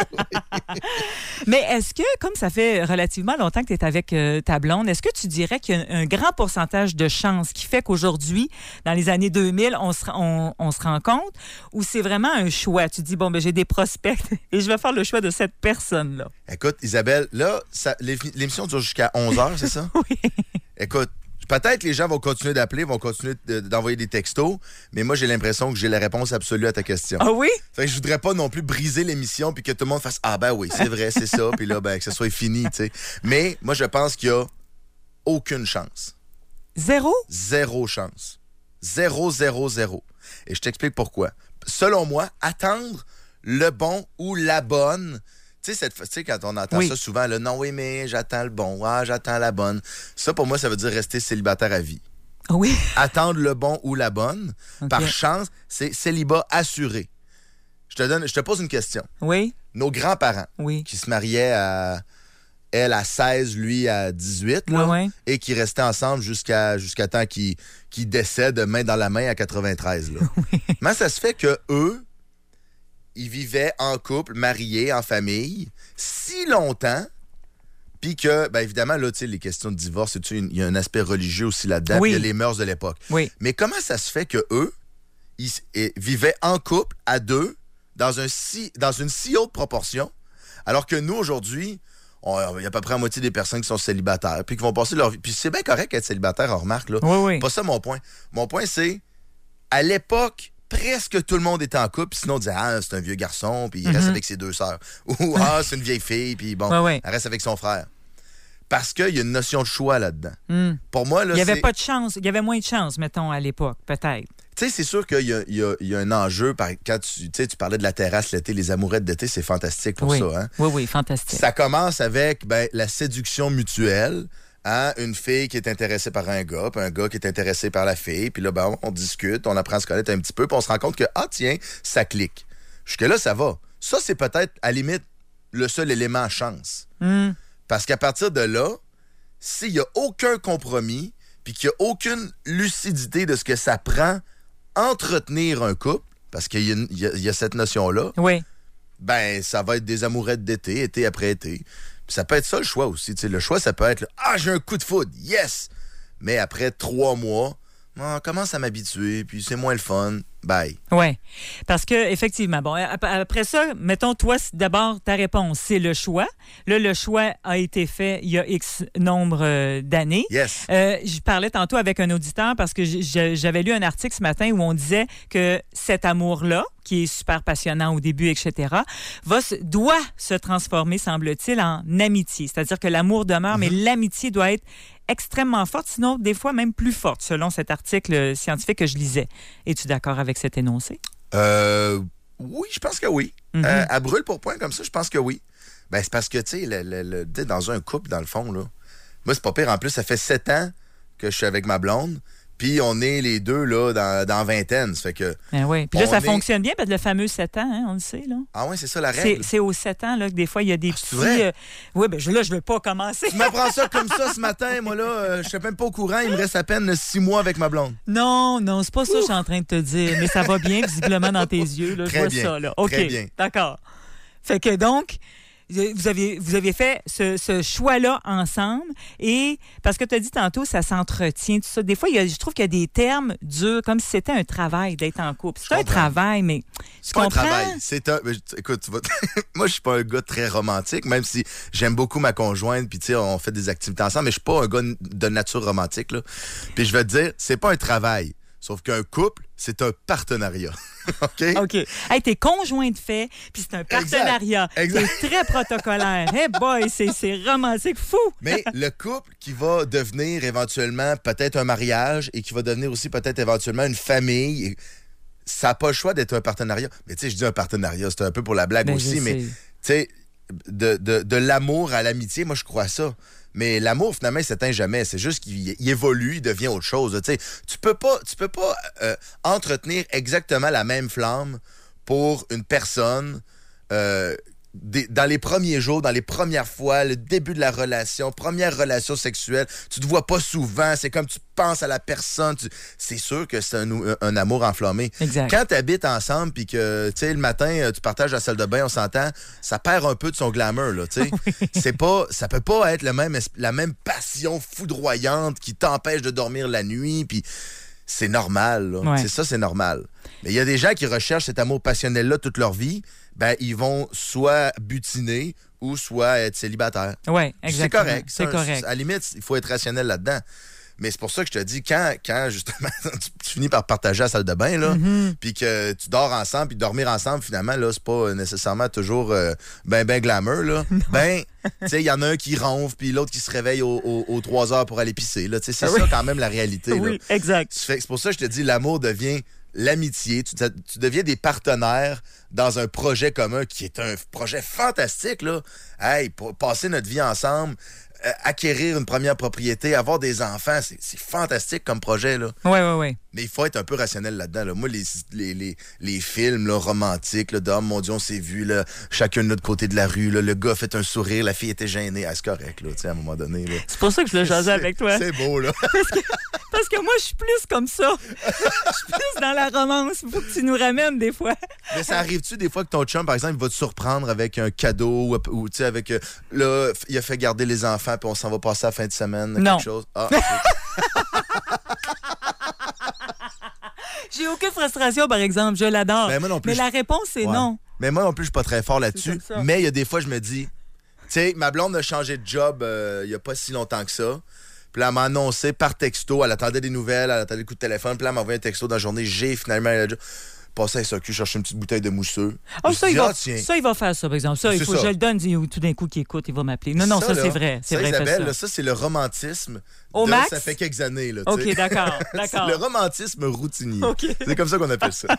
Mais est-ce que, comme ça fait relativement longtemps que tu es avec euh, ta blonde, est-ce que tu dirais qu'il y a un, un grand pourcentage de chances qui fait qu'aujourd'hui, dans les années deux mille, on se, on, on se rend compte ou c'est vraiment un choix? Tu dis, bon, ben j'ai des prospects et je vais faire le choix de cette personne-là. Écoute, Isabelle, là, ça, l'émission dure jusqu'à onze heures, c'est ça? Oui. Écoute, peut-être les gens vont continuer d'appeler, vont continuer de, d'envoyer des textos, mais moi, j'ai l'impression que j'ai la réponse absolue à ta question. Ah oui? Fait que je voudrais pas non plus briser l'émission puis que tout le monde fasse « Ah ben oui, c'est vrai, c'est ça », puis là, ben, que ce soit fini, tu sais. Mais moi, je pense qu'il y a aucune chance. Zéro? Zéro chance. Zéro, zéro, zéro. Et je t'explique pourquoi. Selon moi, attendre le bon ou la bonne... Tu sais, cette, tu sais, quand on entend oui. ça souvent, le non, oui, mais j'attends le bon, ah, j'attends la bonne. Ça, pour moi, ça veut dire rester célibataire à vie. Oui. Attendre le bon ou la bonne, okay. Par chance, c'est célibat assuré. Je te donne, je te pose une question. Oui. Nos grands-parents, oui. qui se mariaient à elle à seize, lui à dix-huit, là, oui, oui. et qui restaient ensemble jusqu'à, jusqu'à temps qu'ils, qu'ils décèdent main dans la main à quatre-vingt-treize. Là. Oui. Comment ça se fait que eux, ils vivaient en couple, mariés, en famille, si longtemps, Puis que, bien évidemment, là, tu sais, les questions de divorce, il y a un aspect religieux aussi là-dedans, oui. il y a les mœurs de l'époque. Oui. Mais comment ça se fait que eux, ils, ils vivaient en couple, à deux, dans, un si, dans une si haute proportion, alors que nous, aujourd'hui, il y a à peu près la moitié des personnes qui sont célibataires, puis qui vont passer leur vie. Puis c'est bien correct d'être célibataire, on remarque, là. Oui, oui. Pas ça mon point. Mon point, c'est, à l'époque, presque tout le monde était en couple, puis sinon on disait, ah, c'est un vieux garçon, puis il mm-hmm. reste avec ses deux sœurs. Ou, ah, c'est une vieille fille, puis bon, oui, oui. elle reste avec son frère. Parce qu'il y a une notion de choix là-dedans. Mm. Pour moi, là, il y avait c'est... pas de chance. Il y avait moins de chance, mettons, à l'époque, peut-être. Tu sais, c'est sûr qu'il y a, il y a, il y a un enjeu. Par, quand tu, tu parlais de la terrasse l'été, les amourettes d'été, c'est fantastique pour oui. ça. Hein? Oui, oui, fantastique. Ça commence avec ben, la séduction mutuelle. Hein? Une fille qui est intéressée par un gars, puis un gars qui est intéressé par la fille. Puis là, ben, on, on discute, on apprend à se connaître un petit peu, puis on se rend compte que, ah tiens, ça clique. Jusque-là, ça va. Ça, c'est peut-être, à la limite, le seul élément chance. Mm. Parce qu'à partir de là, s'il n'y a aucun compromis, puis qu'il n'y a aucune lucidité de ce que ça prend entretenir un couple, parce qu'il y a, une, il y a, il y a cette notion-là, oui. ben ça va être des amourettes d'été, été après été. Puis ça peut être ça le choix aussi. T'sais. Le choix, ça peut être « Ah, j'ai un coup de foudre, yes! » Mais après trois mois, on commence à m'habituer, puis c'est moins le fun. Bye. Oui, parce que effectivement, bon, après ça, mettons, toi, d'abord, ta réponse, c'est le choix. Là, le choix a été fait il y a X nombre euh, d'années. Yes. Euh, je parlais tantôt avec un auditeur parce que j'avais lu un article ce matin où on disait que cet amour-là, qui est super passionnant au début, et cetera, va se, doit se transformer, semble-t-il, en amitié. C'est-à-dire que l'amour demeure, mm-hmm. mais l'amitié doit être extrêmement forte, sinon des fois même plus forte, selon cet article scientifique que je lisais. Es-tu d'accord avec cet énoncé? Euh, oui, je pense que oui. Mm-hmm. Euh, à brûle pour point comme ça, je pense que oui. Ben, c'est parce que, tu sais, le, le, le, dans un couple, dans le fond, là, moi, c'est pas pire. En plus, ça fait sept ans que je suis avec ma blonde. Puis on est les deux là dans, dans vingtaine. Ça fait que. Ben oui. Puis là, ça est... fonctionne bien parce que le fameux sept ans, hein, on le sait. Là. Ah oui, c'est ça la règle. C'est, c'est aux sept ans là, que des fois, il y a des ah, petits. C'est vrai? Euh... Oui, bien là, je ne veux pas commencer. Tu m'apprends ça comme ça ce matin, moi là. Euh, je suis même pas au courant. Il me reste à peine six mois avec ma blonde. Non, non, c'est pas ça que je suis en train de te dire. Mais ça va bien visiblement dans tes yeux. Là. Très je vois bien. ça. Là. OK. Très bien. D'accord. Fait que donc. Vous avez, vous avez fait ce, ce choix-là ensemble et parce que tu as dit tantôt, ça s'entretient, tout ça. Des fois, il y a, je trouve qu'il y a des termes durs, comme si c'était un travail d'être en couple. C'est un travail, mais c'est pas un travail. C'est un. Écoute, tu vas... moi, je suis pas un gars très romantique, même si j'aime beaucoup ma conjointe, puis tu sais, on fait des activités ensemble, mais je suis pas un gars de nature romantique, là. Puis je vais te dire, c'est pas un travail. Sauf qu'un couple, c'est un partenariat. OK? OK. Hey, t'es conjoint de fait, puis c'est un partenariat. Exact. Exact. C'est très protocolaire. Hey boy, c'est, c'est romantique, fou! Mais le couple qui va devenir éventuellement peut-être un mariage et qui va devenir aussi peut-être éventuellement une famille, ça n'a pas le choix d'être un partenariat. Mais tu sais, je dis un partenariat, c'est un peu pour la blague ben, aussi, mais tu sais, de, de, de l'amour à l'amitié, moi, je crois à ça. Mais l'amour, finalement, il s'éteint jamais. C'est juste qu'il il évolue, il devient autre chose. Tu sais, tu peux pas, tu peux pas euh, entretenir exactement la même flamme pour une personne euh, des, dans les premiers jours, dans les premières fois, le début de la relation, première relation sexuelle. Tu te vois pas souvent. C'est comme tu penses à la personne. Tu... C'est sûr que c'est un, un amour enflammé. Exact. Quand tu habites ensemble puis que, tu sais, le matin, tu partages la salle de bain, on s'entend, ça perd un peu de son glamour, là, tu sais. Oui. C'est pas, ça peut pas être le même, la même passion foudroyante qui t'empêche de dormir la nuit, puis c'est normal, là. Ouais. C'est ça, c'est normal. Mais il y a des gens qui recherchent cet amour passionnel-là toute leur vie, ben ils vont soit butiner ou soit être célibataires. Oui, exactement. C'est correct. C'est un, correct. À la limite, il faut être rationnel là-dedans. Mais c'est pour ça que je te dis, quand, quand justement, tu, tu finis par partager la salle de bain, là, Mm-hmm. puis que tu dors ensemble, puis dormir ensemble, finalement, là, c'est pas nécessairement toujours euh, ben, ben glamour, là. Ben, tu sais, il y en a un qui ronfle, puis l'autre qui se réveille aux, aux, aux trois heures pour aller pisser, là. Tu sais, c'est oui. ça quand même la réalité, là. Oui, exact. C'est pour ça que je te dis, l'amour devient l'amitié. Tu, tu deviens des partenaires dans un projet commun qui est un projet fantastique, là. Hey, pour passer notre vie ensemble, euh, acquérir une première propriété, avoir des enfants, c'est, c'est fantastique comme projet, là. Oui, oui, oui. Mais il faut être un peu rationnel là-dedans, là. Moi, les, les, les, les films là, romantiques, là, d'hommes, mon Dieu, on s'est vus, là, chacun de notre côté de la rue, là, le gars a fait un sourire, la fille était gênée. Ah, c'est correct, là, tu sais, à un moment donné, là. C'est pour ça que je le jasais avec toi. C'est beau, là. Parce que Parce que moi, je suis plus comme ça. Je suis plus dans la romance. Il faut que tu nous ramènes des fois. Mais ça arrive-tu des fois que ton chum, par exemple, il va te surprendre avec un cadeau ou, ou tu sais, avec... Euh, là, il a fait garder les enfants puis on s'en va passer à la fin de semaine, non. quelque chose? Ah, okay. J'ai aucune frustration, par exemple. Je l'adore. Ben, moi non plus, mais je... la réponse, c'est ouais. non. Mais moi non plus, je suis pas très fort là-dessus. Mais il y a des fois, je me dis... Tu sais, ma blonde a changé de job euh, il y a pas si longtemps que ça. Puis là, elle m'a annoncé par texto. Elle attendait des nouvelles, elle attendait le coup de téléphone. Puis là, elle m'a envoyé un texto dans la journée. J'ai finalement le job. Passé à S A Q, chercher une petite bouteille de mousseux. Oh, ça, dis, il va, ah, ça, il va faire ça, par exemple. Ça, il faut ça. que je le donne. Tout d'un coup, qu'il écoute, il va m'appeler. Non, non, ça, ça c'est vrai. C'est ça, vrai. Isabelle, ça. Là, ça, c'est le romantisme. Au de, max? Ça fait quelques années. Là, OK, d'accord. d'accord. C'est le romantisme routinier. Okay. C'est comme ça qu'on appelle ça.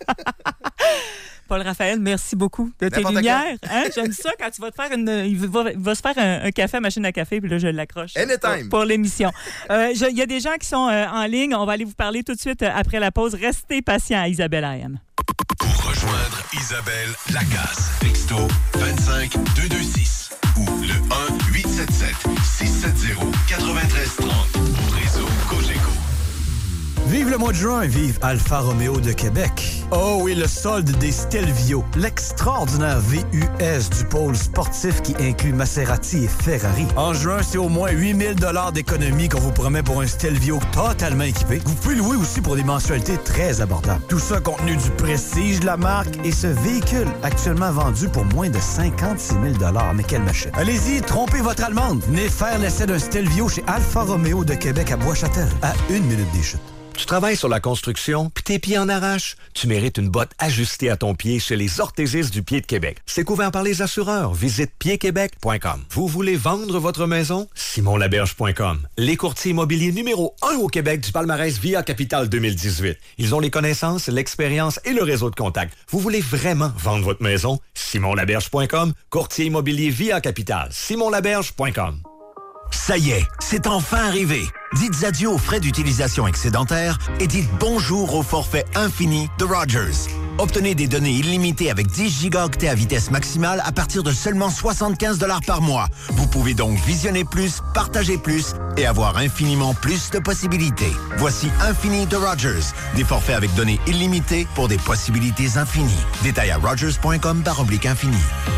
Paul Raphaël, merci beaucoup de tes N'importe lumières. Hein? J'aime ça quand tu vas te faire une. Il va, il va se faire un, un café à machine à café, puis là, je l'accroche. Anytime. Pour, pour l'émission. Euh, il y a des gens qui sont euh, en ligne. On va aller vous parler tout de suite euh, après la pause. Restez patients à Isabelle A M. Pour rejoindre Isabelle Lacasse, texto vingt-cinq deux deux six ou le un huit sept sept six sept zéro neuf trois trois zéro au réseau Cogeco. Vive le mois de juin, vive Alfa Romeo de Québec. Oh oui, le solde des Stelvio, l'extraordinaire V U S du pôle sportif qui inclut Maserati et Ferrari. En juin, c'est au moins huit mille dollars d'économie qu'on vous promet pour un Stelvio totalement équipé. Vous pouvez louer aussi pour des mensualités très abordables. Tout ça compte tenu du prestige de la marque et ce véhicule actuellement vendu pour moins de cinquante-six mille dollars. Mais quelle machine. Allez-y, trompez votre allemande. Venez faire l'essai d'un Stelvio chez Alfa Romeo de Québec à Bois-Châtel, à une minute des chutes. Tu travailles sur la construction, puis tes pieds en arrachent. Tu mérites une botte ajustée à ton pied chez les orthésistes du pied de Québec. C'est couvert par les assureurs. Visite pied québec point com. Vous voulez vendre votre maison? simon laberge point com. Les courtiers immobiliers numéro un au Québec du palmarès Via Capital deux mille dix-huit. Ils ont les connaissances, l'expérience et le réseau de contacts. Vous voulez vraiment vendre votre maison? simon laberge point com. Courtier immobilier Via Capital. simon laberge point com. Ça y est, c'est enfin arrivé. Dites adieu aux frais d'utilisation excédentaires et dites bonjour au forfait infini de Rogers. Obtenez des données illimitées avec dix gigaoctets à vitesse maximale à partir de seulement soixante-quinze dollars par mois. Vous pouvez donc visionner plus, partager plus et avoir infiniment plus de possibilités. Voici Infini de Rogers. Des forfaits avec données illimitées pour des possibilités infinies. Détail à rogers point com barre oblique infini.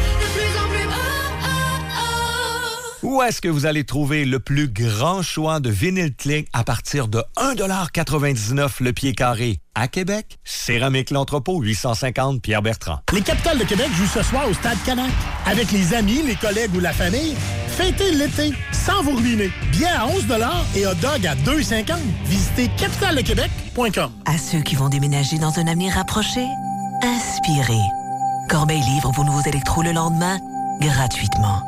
Où est-ce que vous allez trouver le plus grand choix de vinyle clé à partir de un dollar quatre-vingt-dix-neuf le pied carré? À Québec, Céramique L'Entrepôt, huit cent cinquante Pierre-Bertrand. Les Capitales de Québec jouent ce soir au Stade Canac. Avec les amis, les collègues ou la famille, fêtez l'été sans vous ruiner. Billets à onze dollars et hot dog à deux cinquante. Visitez capitale de québec point com. À ceux qui vont déménager dans un avenir rapproché, inspirez. Corbeil livre vos nouveaux électros le lendemain, gratuitement.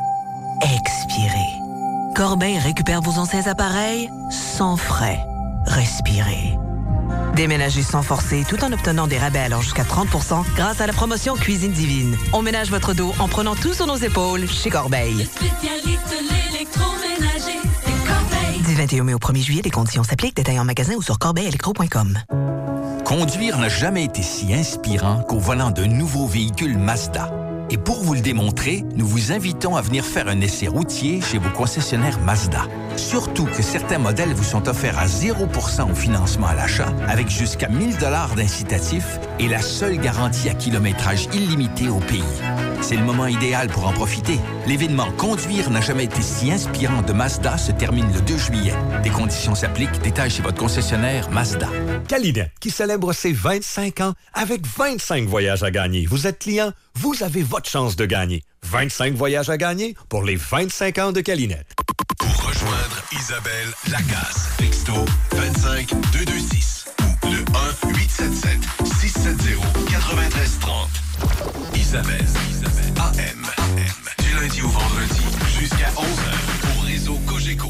Expirez. Corbeil récupère vos anciens appareils sans frais. Respirez. Déménagez sans forcer tout en obtenant des rabais allant jusqu'à trente pour cent grâce à la promotion Cuisine Divine. On ménage votre dos en prenant tout sur nos épaules chez Corbeil. Spécialiste de l'électroménager, c'est Corbeil. Du vingt et un mai au premier juillet, les conditions s'appliquent. Détails en magasin ou sur corbeil électro point com. Conduire n'a jamais été si inspirant qu'au volant d'un nouveau véhicule Mazda. Et pour vous le démontrer, nous vous invitons à venir faire un essai routier chez vos concessionnaires Mazda. Surtout que certains modèles vous sont offerts à zéro pour cent au financement à l'achat, avec jusqu'à mille dollars d'incitatifs et la seule garantie à kilométrage illimité au pays. C'est le moment idéal pour en profiter. L'événement Conduire n'a jamais été si inspirant de Mazda se termine le deux juillet. Des conditions s'appliquent. Détails chez votre concessionnaire Mazda. Calinette, qui célèbre ses vingt-cinq ans avec vingt-cinq voyages à gagner. Vous êtes client, vous avez votre chance de gagner. vingt-cinq voyages à gagner pour les vingt-cinq ans de Calinette. Pour rejoindre Isabelle Lacasse, texto vingt-cinq deux deux six ou le un huit sept sept six sept zéro neuf trois trois zéro. Isabelle, Isabelle, A M, du lundi au vendredi jusqu'à onze heures au réseau Cogeco.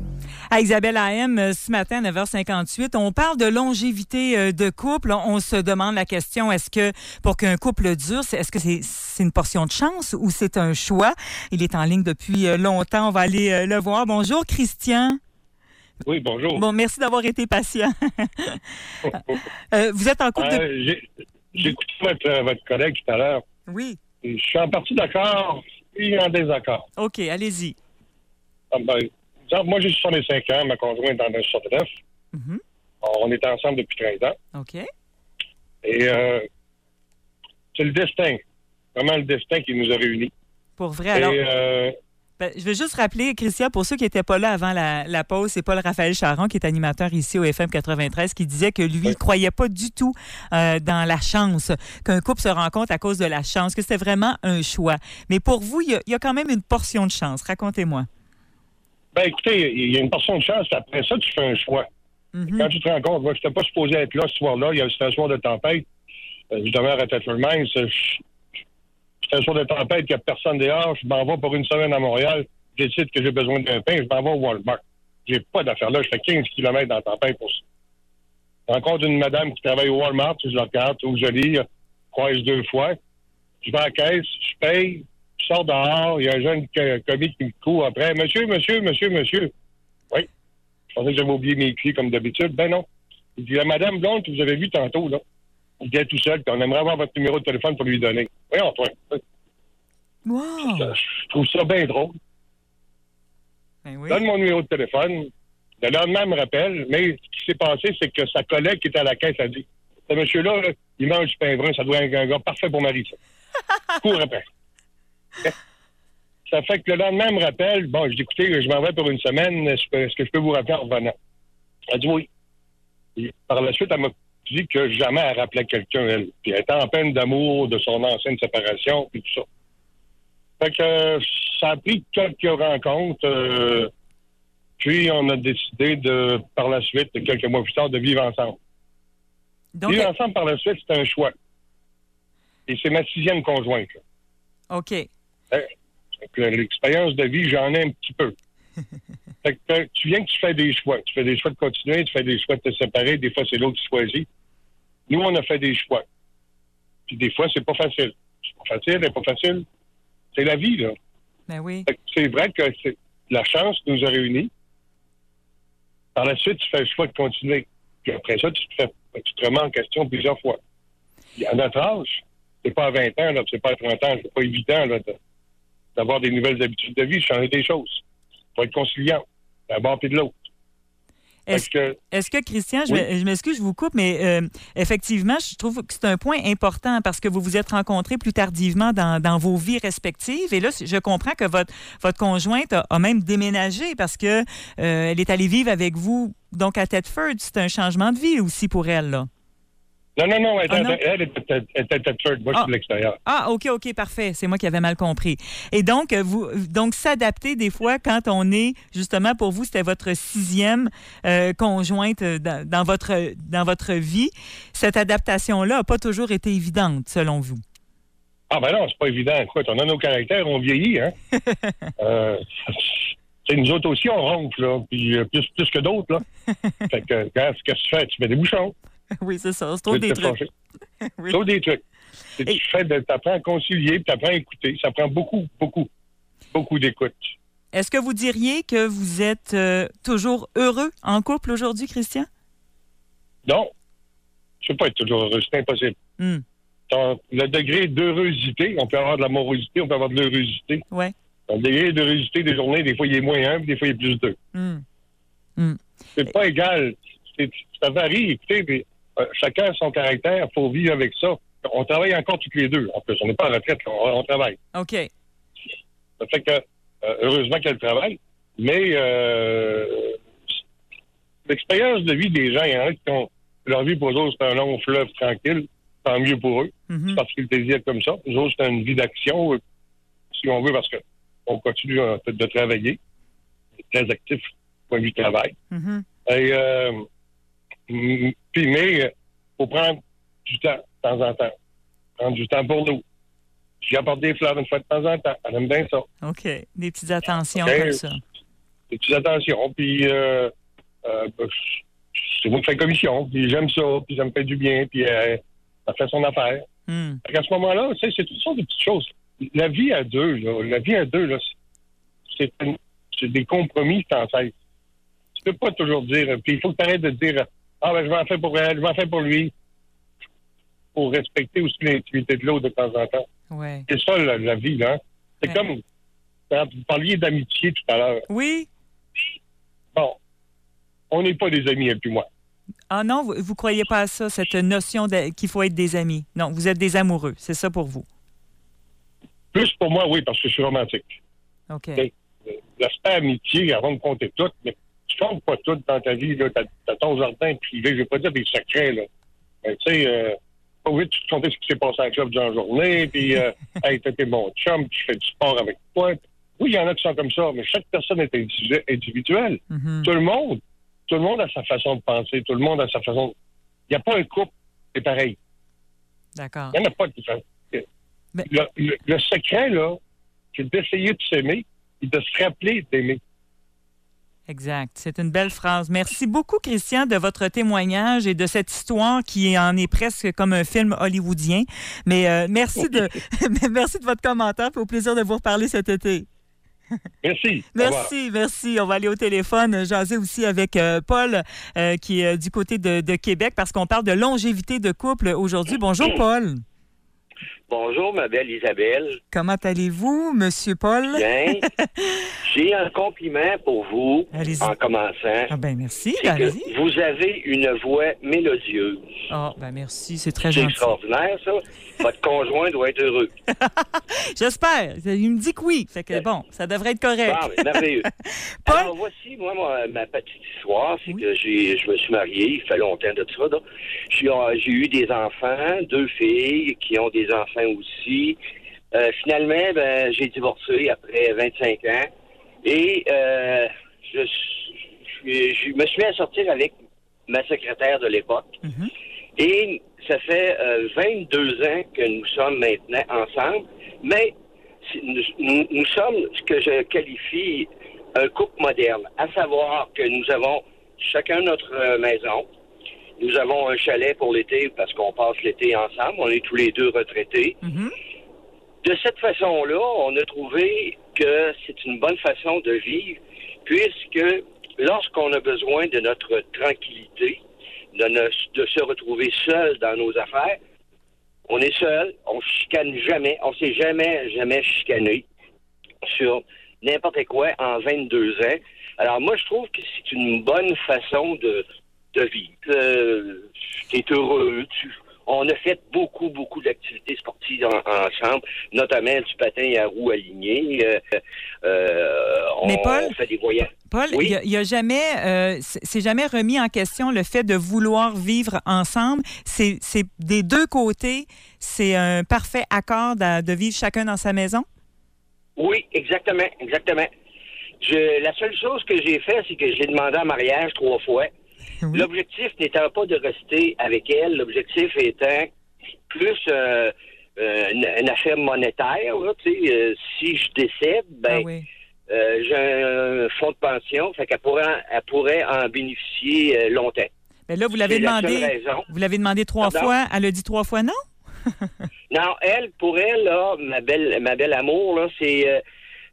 À Isabelle A M, ce matin à neuf heures cinquante-huit, on parle de longévité de couple. On se demande la question, est-ce que pour qu'un couple dure, est-ce que c'est, c'est une portion de chance ou c'est un choix? Il est en ligne depuis longtemps. On va aller le voir. Bonjour, Christian. Oui, bonjour. Bon, merci d'avoir été patient. euh, vous êtes en couple euh, de... J'ai, j'ai écouté votre, votre collègue tout à l'heure. Oui. Et je suis en partie d'accord et en désaccord. OK, allez-y. Ah ben, exemple, moi, j'ai soixante-cinq ans, ma conjointe en a soixante-neuf. Mm-hmm. On est ensemble depuis treize ans. OK. Et euh, c'est le destin. Vraiment le destin qui nous a réunis. Pour vrai, alors... Et, euh, ben, je vais juste rappeler, Christian, pour ceux qui n'étaient pas là avant la, la pause, c'est Paul-Raphaël Charon, qui est animateur ici au F M quatre-vingt-treize, qui disait que lui, il ne croyait pas du tout euh, dans la chance, qu'un couple se rencontre à cause de la chance, que c'était vraiment un choix. Mais pour vous, il y a, il y a quand même une portion de chance. Racontez-moi. Ben écoutez, il y a une portion de chance. Après ça, tu fais un choix. Mm-hmm. Quand tu te rends compte, moi, je n'étais pas supposé être là ce soir-là. Il y a c'était un soir de tempête. Euh, je demeure à Tetford Mines. C'était un soir de tempête, il n'y a personne dehors. Je m'en vais pour une semaine à Montréal. Je décide que j'ai besoin d'un pain. Je m'en vais au Walmart. J'ai pas d'affaires là. Je fais quinze kilomètres dans la tempête pour ça. Je rencontre une madame qui travaille au Walmart. Je la regarde, où je lis, je croise deux fois. Je vais à la caisse, je paye, je sors dehors. Il y a un jeune commis qui me court après. Monsieur, monsieur, monsieur, monsieur. Oui. Je pensais que j'avais oublié mes clés comme d'habitude. Ben non. Il dit, la madame blonde que vous avez vue tantôt, là, il vient tout seul, puis on aimerait avoir votre numéro de téléphone pour lui donner. Voyons, toi. Wow. Je, je trouve ça bien drôle. Ben oui. Donne mon numéro de téléphone. Le lendemain, elle me rappelle, mais ce qui s'est passé, c'est que sa collègue qui était à la caisse a dit, ce monsieur-là, là, il mange du pain brun, ça doit être un gars parfait pour Marie, ça. Cours après. Ça fait que le lendemain, elle me rappelle, bon, je dis, écoutez, je m'en vais pour une semaine, est-ce que, est-ce que je peux vous rappeler en revenant? Elle dit oui. Et par la suite, elle m'a dit que jamais elle rappelait quelqu'un, elle. Puis elle était en peine d'amour de son ancienne séparation, puis tout ça. Fait que euh, ça a pris quelques rencontres, euh, puis on a décidé de, par la suite, quelques mois plus tard, de vivre ensemble. Donc, vivre ensemble par la suite, c'est un choix. Et c'est ma sixième conjointe. Là. OK. Fait, l'expérience de vie, j'en ai un petit peu. Fait que tu viens que tu fais des choix. Tu fais des choix de continuer, tu fais des choix de te séparer. Des fois, c'est l'autre qui choisit. Nous, on a fait des choix. Puis des fois, c'est pas facile. C'est pas facile, c'est pas facile. C'est la vie, là. Ben oui. Fait que c'est vrai que c'est, la chance nous a réunis. Par la suite, tu fais le choix de continuer. Puis après ça, tu te, fais, tu te remets en question plusieurs fois. Puis à notre âge, c'est pas à vingt ans, là, c'est pas à trente ans, c'est pas évident là, de, d'avoir des nouvelles habitudes de vie, de changer des choses. Il faut être conciliant, d'un bord et de l'autre. Est-ce que, est-ce que Christian, oui. je, je m'excuse, je vous coupe, mais euh, effectivement, je trouve que c'est un point important parce que vous vous êtes rencontrés plus tardivement dans, dans vos vies respectives. Et là, je comprends que votre, votre conjointe a, a même déménagé parce que euh, elle est allée vivre avec vous, donc à Tetford. C'est un changement de vie aussi pour elle, là. Non, non, non, elle, ah, non? elle était à Tetford, moi, ah. je suis de l'extérieur. Ah, OK, OK, parfait. C'est moi qui avais mal compris. Et donc, vous, donc s'adapter des fois quand on est, justement, pour vous, c'était votre sixième euh, conjointe dans, dans, votre, dans votre vie. Cette adaptation-là n'a pas toujours été évidente, selon vous. Ah, ben non, c'est pas évident. Écoute, on a nos caractères, on vieillit, hein. euh, c'est nous autres aussi, on ronfle, là, puis plus, plus que d'autres, là. Fait que, qu'est-ce que tu fais? Tu fais des bouchons. Oui, c'est ça. C'est trop des trucs. oui. Trop des trucs. Et tu fais de, t'apprends à concilier, puis t'apprends à écouter. Ça prend beaucoup, beaucoup, beaucoup d'écoute. Est-ce que vous diriez que vous êtes euh, toujours heureux en couple aujourd'hui, Christian? Non. Je ne peux pas être toujours heureux. C'est impossible. Mm. Ton, le degré d'heurosité, on peut avoir de l'amorosité, on peut avoir de l'heurosité. Ouais. Le degré d'heurosité des journées, des fois, il est moins un, puis des fois, il est plus deux. Mm. Mm. C'est pas égal. C'est, ça varie. Écoutez, mais, euh, chacun a son caractère. Il faut vivre avec ça. On travaille encore toutes les deux. En plus, on n'est pas en retraite. On, on travaille. OK. Ça fait que, euh, heureusement qu'elle travaille. Mais euh, l'expérience de vie des gens, il y en a qui ont leur vie pour eux autres, c'est un long fleuve tranquille. Tant mieux pour eux. Mm-hmm. C'est parce qu'ils le désirent comme ça. Les autres, c'est une vie d'action, si on veut, parce qu'on continue euh, de travailler. Très actif, point de vue travail. Mm-hmm. Et, euh, puis, mais, il faut prendre du temps, de temps en temps. Prendre du temps pour nous. J'y apporte des fleurs une fois de temps en temps. Elle aime bien ça. OK. Des petites attentions okay. comme ça. Des petites attentions. Puis, euh, euh, c'est moi qui fais commission. Puis, j'aime ça. Puis, ça me fait du bien. Puis, euh, elle fait son affaire. Mm. À ce moment-là, c'est, c'est toutes sortes de petites choses. La vie à deux, là, la vie à deux, là, c'est, c'est, c'est des compromis sans cesse. Tu peux pas toujours dire. Puis, il faut que tu arrêtes de dire ah, ben, je vais en faire pour elle, je vais en faire pour lui. Pour respecter aussi l'intimité de l'autre de temps en temps. Ouais. C'est ça, la, la vie, là. C'est ouais. comme, quand vous parliez d'amitié tout à l'heure. Oui. Bon. on n'est pas des amis, elle puis moi. Ah non, vous ne croyez pas à ça, cette notion de, qu'il faut être des amis. Non, vous êtes des amoureux. C'est ça pour vous. Plus pour moi, oui, parce que je suis romantique. OK. Mais, l'aspect amitié, avant de compter tout, mais tu comptes pas tout dans ta vie. Tu as ton jardin privé. Je ne vais pas dire des secrets, là. Ben, tu sais, euh, pas obligé de te compter ce qui s'est passé à la club dans la journée, puis, euh, hey, t'es mon chum, puis je fais du sport avec toi. Oui, il y en a qui sont comme ça, mais chaque personne est individuelle. Mm-hmm. Tout le monde, tout le monde a sa façon de penser, tout le monde a sa façon. Il n'y a pas un couple qui est pareil. D'accord. Il n'y en a pas de différence. Mais... Le, le, le secret, là, c'est d'essayer de s'aimer et de se rappeler d'aimer. Exact. C'est une belle phrase. Merci beaucoup, Christian, de votre témoignage et de cette histoire qui en est presque comme un film hollywoodien. Mais euh, merci de merci de votre commentaire et au plaisir de vous reparler cet été. Merci. Merci, merci. On va aller au téléphone, jaser aussi avec euh, Paul, euh, qui est du côté de, de Québec, parce qu'on parle de longévité de couple aujourd'hui. Bonjour, Paul. Bonjour, ma belle Isabelle. Comment allez-vous, Monsieur Paul? Bien. J'ai un compliment pour vous, allez-y. En commençant. Ah ben merci, c'est allez-y. Que vous avez une voix mélodieuse. Ah, oh, ben merci, c'est très c'est gentil. C'est extraordinaire, ça. Votre conjoint doit être heureux. J'espère. Il me dit que oui. Fait que bon, ça devrait être correct. Ah, mais merveilleux. Paul... Alors, voici, moi, ma, ma petite histoire. C'est oui. que j'ai, je me suis marié, il fait longtemps de ça. Donc. J'ai, j'ai eu des enfants, deux filles qui ont des enfants aussi. Euh, finalement, ben, j'ai divorcé après vingt-cinq ans. Et euh, je, je, je me suis mis à sortir avec ma secrétaire de l'époque. Mm-hmm. Et ça fait euh, vingt-deux ans que nous sommes maintenant ensemble, mais nous, nous, nous sommes ce que je qualifie un couple moderne, à savoir que nous avons chacun notre euh, maison, nous avons un chalet pour l'été parce qu'on passe l'été ensemble, on est tous les deux retraités. Mm-hmm. De cette façon-là, on a trouvé que c'est une bonne façon de vivre, puisque lorsqu'on a besoin de notre tranquillité, De, ne, de se retrouver seul dans nos affaires. On est seul, on chicane jamais, on s'est jamais, jamais chicané sur n'importe quoi en vingt-deux ans. Alors moi, je trouve que c'est une bonne façon de, de vivre. Euh, t'es heureux, tu, on a fait beaucoup, beaucoup d'activités sportives en, ensemble, notamment du patin à roues alignées. Euh, euh, on, Mais Paul, on fait des voyages. Paul, il oui? n'y a, a jamais, euh, c'est jamais remis en question le fait de vouloir vivre ensemble. C'est, c'est des deux côtés, c'est un parfait accord de, de vivre chacun dans sa maison? Oui, exactement, exactement. Je, la seule chose que j'ai fait, c'est que je l'ai demandé en mariage trois fois. Oui. L'objectif n'étant pas de rester avec elle, l'objectif étant plus euh, euh, une, une affaire monétaire. Là, tu sais, euh, si je décède, ben, ah oui. euh, j'ai un fonds de pension, fait qu'elle pourrait, elle pourrait en bénéficier euh, longtemps. Mais là, vous l'avez c'est demandé. Vous l'avez demandé trois Pardon? fois. Elle a dit trois fois non. Non, elle, pour elle, là, ma belle, ma belle amour, là, c'est, euh,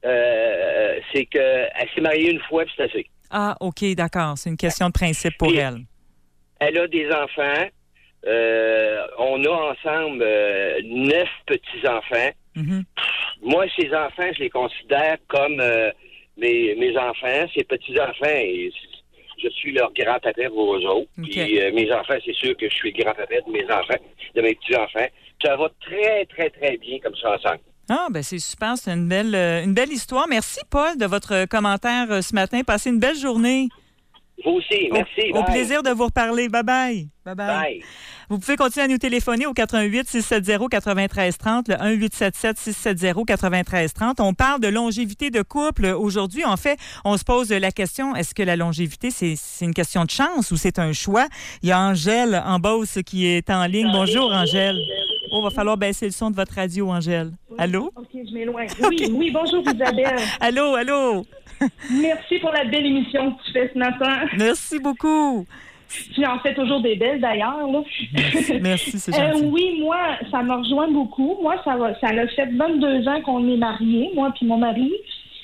euh, c'est que elle s'est mariée une fois, puis c'est assez. Ah, OK, d'accord. C'est une question de principe pour Puis, elle. Elle a des enfants. Euh, on a ensemble euh, neuf petits-enfants. Mm-hmm. Moi, ces enfants, je les considère comme euh, mes, mes enfants. Ces petits-enfants, et je suis leur grand-papa pour eux autres. Okay. Puis euh, mes enfants, c'est sûr que je suis le grand-papa de mes enfants, de mes petits-enfants. Ça va très, très, très bien comme ça ensemble. Ah, ben c'est super. C'est une belle, euh, une belle histoire. Merci, Paul, de votre commentaire euh, ce matin. Passez une belle journée. Vous aussi. Merci. Au, au plaisir de vous reparler. Bye-bye. Bye-bye. Bye. Vous pouvez continuer à nous téléphoner au quatre un huit, six sept zéro, neuf trois trois zéro, le un huit sept sept, six sept zéro, neuf trois trois zéro. On parle de longévité de couple. Aujourd'hui, en fait, on se pose la question, est-ce que la longévité, c'est, c'est une question de chance ou c'est un choix? Il y a Angèle en Beauce qui est en ligne. Bonjour, Angèle. Oh, il va falloir baisser le son de votre radio, Angèle. Oui. Allô? OK, je m'éloigne. Oui, oui, bonjour, Isabelle. Allô, allô. Merci pour la belle émission que tu fais ce matin. Merci beaucoup. Tu en fais toujours des belles, d'ailleurs. Là. Merci, Merci c'est gentil. Euh, oui, moi, ça me rejoint beaucoup. Moi, ça va, ça a fait vingt-deux ans qu'on est mariés, moi puis mon mari.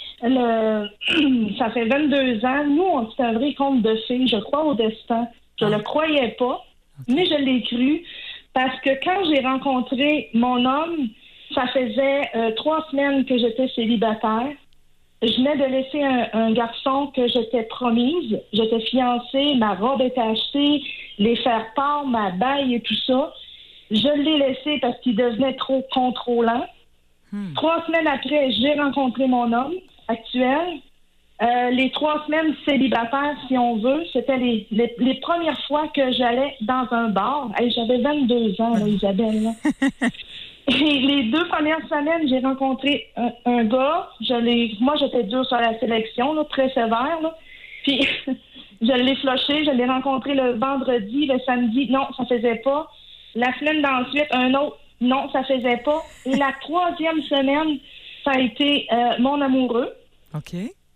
Le, ça fait vingt-deux ans. Nous, on c'est un vrai conte de fées. Je crois au destin. Je ne ah. le croyais pas, okay. mais je l'ai cru. Parce que quand j'ai rencontré mon homme, ça faisait euh, trois semaines que j'étais célibataire. je venais de laisser un, un garçon que j'étais promise. J'étais fiancée, ma robe était achetée, les faire-part, ma bague et tout ça. Je l'ai laissé parce qu'il devenait trop contrôlant. Hmm. Trois semaines après, j'ai rencontré mon homme actuel. Euh, les trois semaines célibataires, si on veut, c'était les, les, les premières fois que j'allais dans un bar. Hey, j'avais vingt-deux ans, là, Isabelle. Là. Et les deux premières semaines, j'ai rencontré un, un gars. Je l'ai, moi, j'étais dure sur la sélection, là, très sévère. Là. Puis, je l'ai floché. Je l'ai rencontré le vendredi, le samedi. Non, ça faisait pas. La semaine d'ensuite, un autre. Non, ça faisait pas. Et la troisième semaine, ça a été euh, mon amoureux. OK.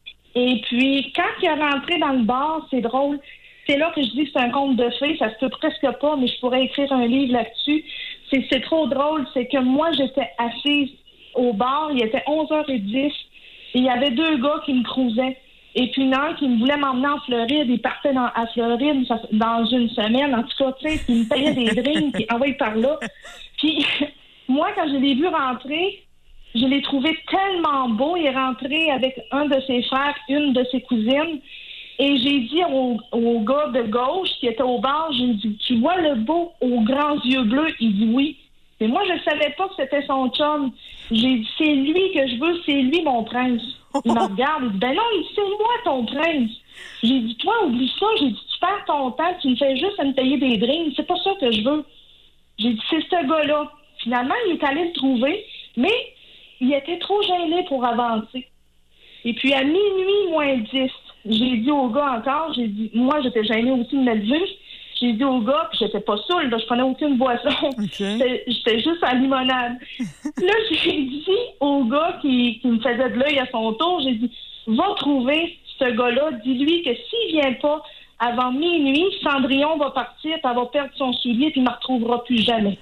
Et puis, quand il est rentré dans le bar, c'est drôle. C'est là que je dis que c'est un conte de fées. Ça se peut presque pas, mais je pourrais écrire un livre là-dessus. C'est, c'est trop drôle. C'est que moi, j'étais assise au bar. Il était onze heures dix. Et il y avait deux gars qui me cruisaient. Et puis, un qui me voulait m'emmener en Floride. Il partait dans, à Floride ça, dans une semaine. En tout cas, tu sais, il me payait des drinks. Puis, envoyé par là. Puis, moi, quand je l'ai vu rentrer, je l'ai trouvé tellement beau. Il est rentré avec un de ses frères, une de ses cousines. Et j'ai dit au, au gars de gauche qui était au bar, j'ai dit, tu vois le beau aux grands yeux bleus? Il dit oui. Et moi, je ne savais pas que c'était son chum. J'ai dit, c'est lui que je veux, c'est lui mon prince. Il me regarde, il dit, ben non, il dit, c'est moi ton prince. J'ai dit, toi, oublie ça. J'ai dit, tu perds ton temps, tu me fais juste à me payer des drinks. C'est pas ça que je veux. J'ai dit, c'est ce gars-là. Finalement, il est allé le trouver, mais il était trop gêné pour avancer. Et puis, à minuit moins dix, j'ai dit au gars encore, j'ai dit, moi, j'étais gênée aussi de me lever. J'ai dit au gars, puis j'étais pas saoule, là, je prenais aucune boisson. Okay. J'étais, j'étais juste à limonade. Là, j'ai dit au gars qui, qui me faisait de l'œil à son tour, j'ai dit, va trouver ce gars-là, dis-lui que s'il vient pas avant minuit, Cendrillon va partir, elle va perdre son soulier, puis il ne me retrouvera plus jamais.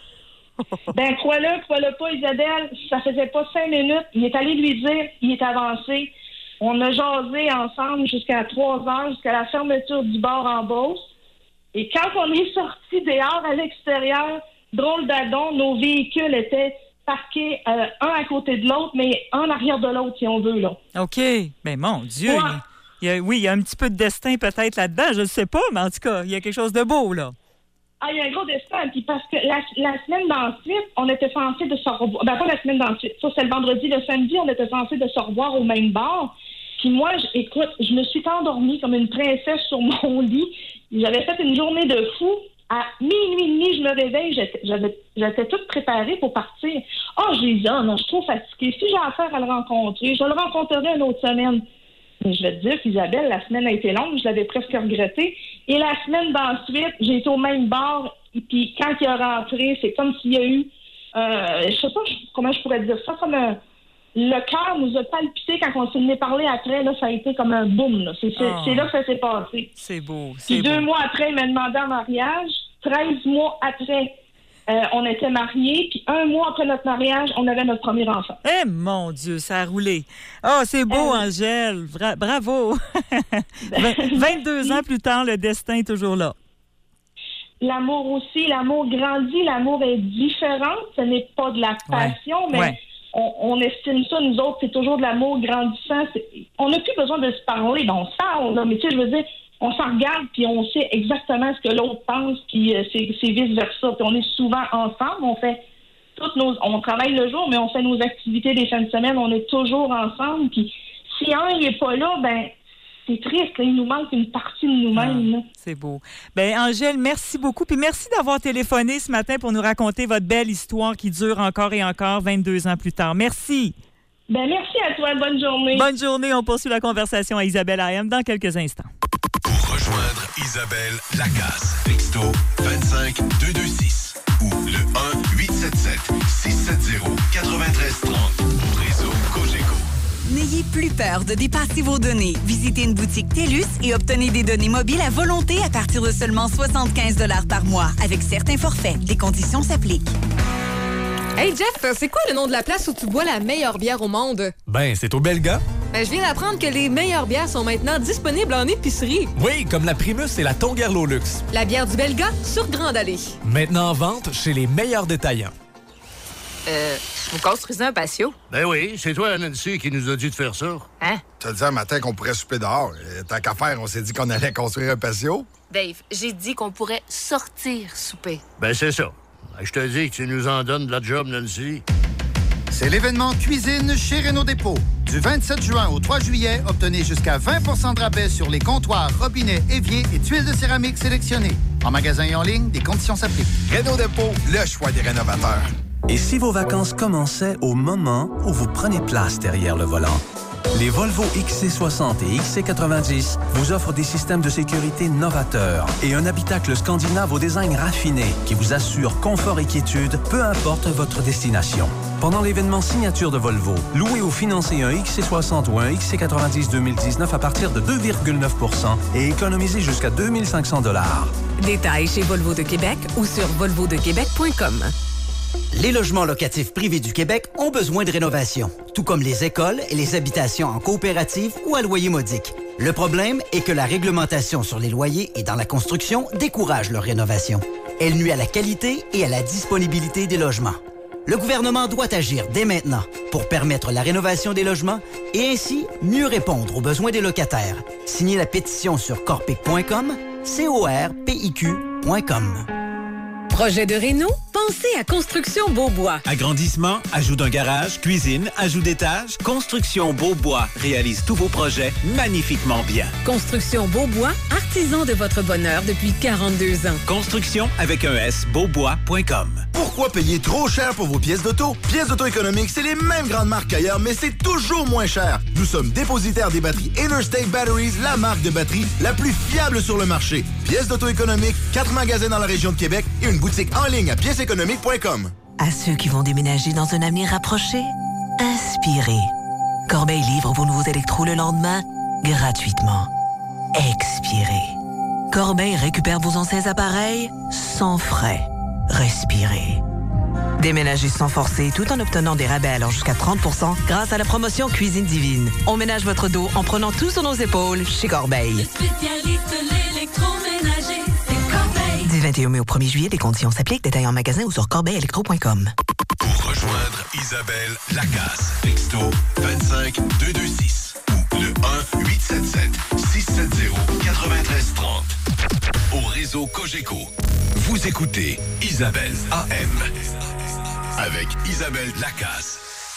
Ben, crois-le, crois-le pas, Isabelle, ça faisait pas cinq minutes. Il est allé lui dire, il est avancé. On a jasé ensemble jusqu'à trois heures, jusqu'à la fermeture du bar en Beauce. Et quand on est sorti dehors à l'extérieur, drôle d'adon, nos véhicules étaient parqués euh, un à côté de l'autre, mais un en arrière de l'autre, si on veut, là. OK. Ben, mon Dieu. Ouais. Il y a, oui, il y a un petit peu de destin peut-être là-dedans, je ne sais pas, mais en tout cas, il y a quelque chose de beau, là. Ah, il y a un gros destin. Puis parce que la, la semaine d'ensuite, on était censé de se revoir. Ben, pas la semaine d'ensuite. Ça, c'est le vendredi. Le samedi, on était censé de se revoir au même bar. Puis moi, je, écoute, je me suis endormie comme une princesse sur mon lit. J'avais fait une journée de fou. À minuit et demi, je me réveille. J'étais, j'avais, j'étais toute préparée pour partir. Ah, oh, j'ai dit, ah, non, je suis trop fatiguée. Si j'ai affaire à le rencontrer, je le rencontrerai une autre semaine. Mais je vais te dire qu'Isabelle, la semaine a été longue. Je l'avais presque regretté. Et la semaine d'ensuite, j'ai été au même bar. Et puis, quand il est rentré, c'est comme s'il y a eu... Euh, je sais pas comment je pourrais dire ça. Comme un... Le cœur nous a palpité quand on s'est venu parler après. Là, ça a été comme un boom. Là. C'est, c'est, oh. c'est là que ça s'est passé. C'est beau. C'est puis beau. Deux mois après, il m'a demandé en mariage. treize mois après, euh, on était mariés. Puis un mois après notre mariage, on avait notre premier enfant. Eh mon Dieu, ça a roulé. Oh, c'est beau, euh, Angèle. Bra- bravo. vingt-deux ans plus tard, le destin est toujours là. L'amour aussi. L'amour grandit. L'amour est différent. Ce n'est pas de la passion, ouais. mais... Ouais. On, on estime ça, nous autres, c'est toujours de l'amour grandissant. C'est, on n'a plus besoin de se parler, ben on se parle, là, mais tu sais, je veux dire, on s'en regarde, puis on sait exactement ce que l'autre pense, puis euh, c'est, c'est vice-versa. Puis on est souvent ensemble, on fait toutes nos... On travaille le jour, mais on fait nos activités des fins de semaine, on est toujours ensemble, puis si un n'est pas là, ben c'est triste, là, il nous manque une partie de nous-mêmes. Ah, c'est beau. Ben Angèle, merci beaucoup. Puis merci d'avoir téléphoné ce matin pour nous raconter votre belle histoire qui dure encore et encore vingt-deux ans plus tard. Merci. Ben merci à toi. Bonne journée. Bonne journée. On poursuit la conversation à Isabelle A M dans quelques instants. Pour rejoindre Isabelle Lacasse, texto vingt-cinq deux deux six ou le un huit sept sept six sept zéro neuf trois trois zéro au réseau Cogeco. N'ayez plus peur de dépasser vos données. Visitez une boutique TELUS et obtenez des données mobiles à volonté à partir de seulement soixante-quinze dollars par mois. Avec certains forfaits, les conditions s'appliquent. Hey Jeff, c'est quoi le nom de la place où tu bois la meilleure bière au monde? Ben, c'est au Belga. Ben, je viens d'apprendre que les meilleures bières sont maintenant disponibles en épicerie. Oui, comme la Primus et la Tongerlo Luxe. La bière du Belga sur Grande Allée. Maintenant en vente chez les meilleurs détaillants. Euh, vous construisez un patio? Ben oui, c'est toi, Nancy, qui nous a dit de faire ça. Hein? Tu as dit un matin qu'on pourrait souper dehors. Euh, Tant qu'à faire, on s'est dit qu'on allait construire un patio. Dave, j'ai dit qu'on pourrait sortir souper. Ben c'est ça. Je te dis que tu nous en donnes de la job, Nancy. C'est l'événement Cuisine chez Renaud Dépôt. Du vingt-sept juin au trois juillet, obtenez jusqu'à vingt pour cent de rabais sur les comptoirs, robinets, éviers et tuiles de céramique sélectionnées. En magasin et en ligne, des conditions s'appliquent. Renaud Dépôt, le choix des rénovateurs. Et si vos vacances commençaient au moment où vous prenez place derrière le volant? Les Volvo X C soixante et X C quatre-vingt-dix vous offrent des systèmes de sécurité novateurs et un habitacle scandinave au design raffiné qui vous assure confort et quiétude, peu importe votre destination. Pendant l'événement signature de Volvo, louez ou financez un X C soixante ou un X C quatre-vingt-dix deux mille dix-neuf à partir de deux virgule neuf pour cent et économisez jusqu'à deux mille cinq cents dollars. Détails chez Volvo de Québec ou sur volvo de québec point com. Les logements locatifs privés du Québec ont besoin de rénovation, tout comme les écoles et les habitations en coopérative ou à loyer modique. Le problème est que la réglementation sur les loyers et dans la construction décourage leur rénovation. Elle nuit à la qualité et à la disponibilité des logements. Le gouvernement doit agir dès maintenant pour permettre la rénovation des logements et ainsi mieux répondre aux besoins des locataires. Signez la pétition sur corpic point com, C O R P I Q point com. Projet de réno? Pensez à Construction Beaubois. Agrandissement, ajout d'un garage, cuisine, ajout d'étage, Construction Beaubois réalise tous vos projets magnifiquement bien. Construction Beaubois, artisan de votre bonheur depuis quarante-deux ans. Construction avec un S, beaubois point com. Pourquoi payer trop cher pour vos pièces d'auto? Pièces d'auto économiques, c'est les mêmes grandes marques qu'ailleurs, mais c'est toujours moins cher. Nous sommes dépositaires des batteries Interstate Batteries, la marque de batterie la plus fiable sur le marché. Pièces d'auto économiques, quatre magasins dans la région de Québec et une boutique en ligne à pièces économiques point com. À ceux qui vont déménager dans un avenir rapproché, inspirez. Corbeil livre vos nouveaux électros le lendemain, gratuitement. Expirez. Corbeil récupère vos anciens appareils, sans frais. Respirez. Déménagez sans forcer tout en obtenant des rabais allant jusqu'à trente pour cent grâce à la promotion Cuisine Divine. On ménage votre dos en prenant tout sur nos épaules chez Corbeil. Spécialiste l'électroménager, c'est Corbeil. Du vingt et un mai au premier juillet, des conditions s'appliquent. Détails en magasin ou sur corbeil électro point com. Pour rejoindre Isabelle Lacasse, texto vingt-cinq deux deux six ou le un huit sept sept six sept zéro neuf trois trois zéro. Au réseau Cogeco, vous écoutez Isabelle A M avec Isabelle Lacasse.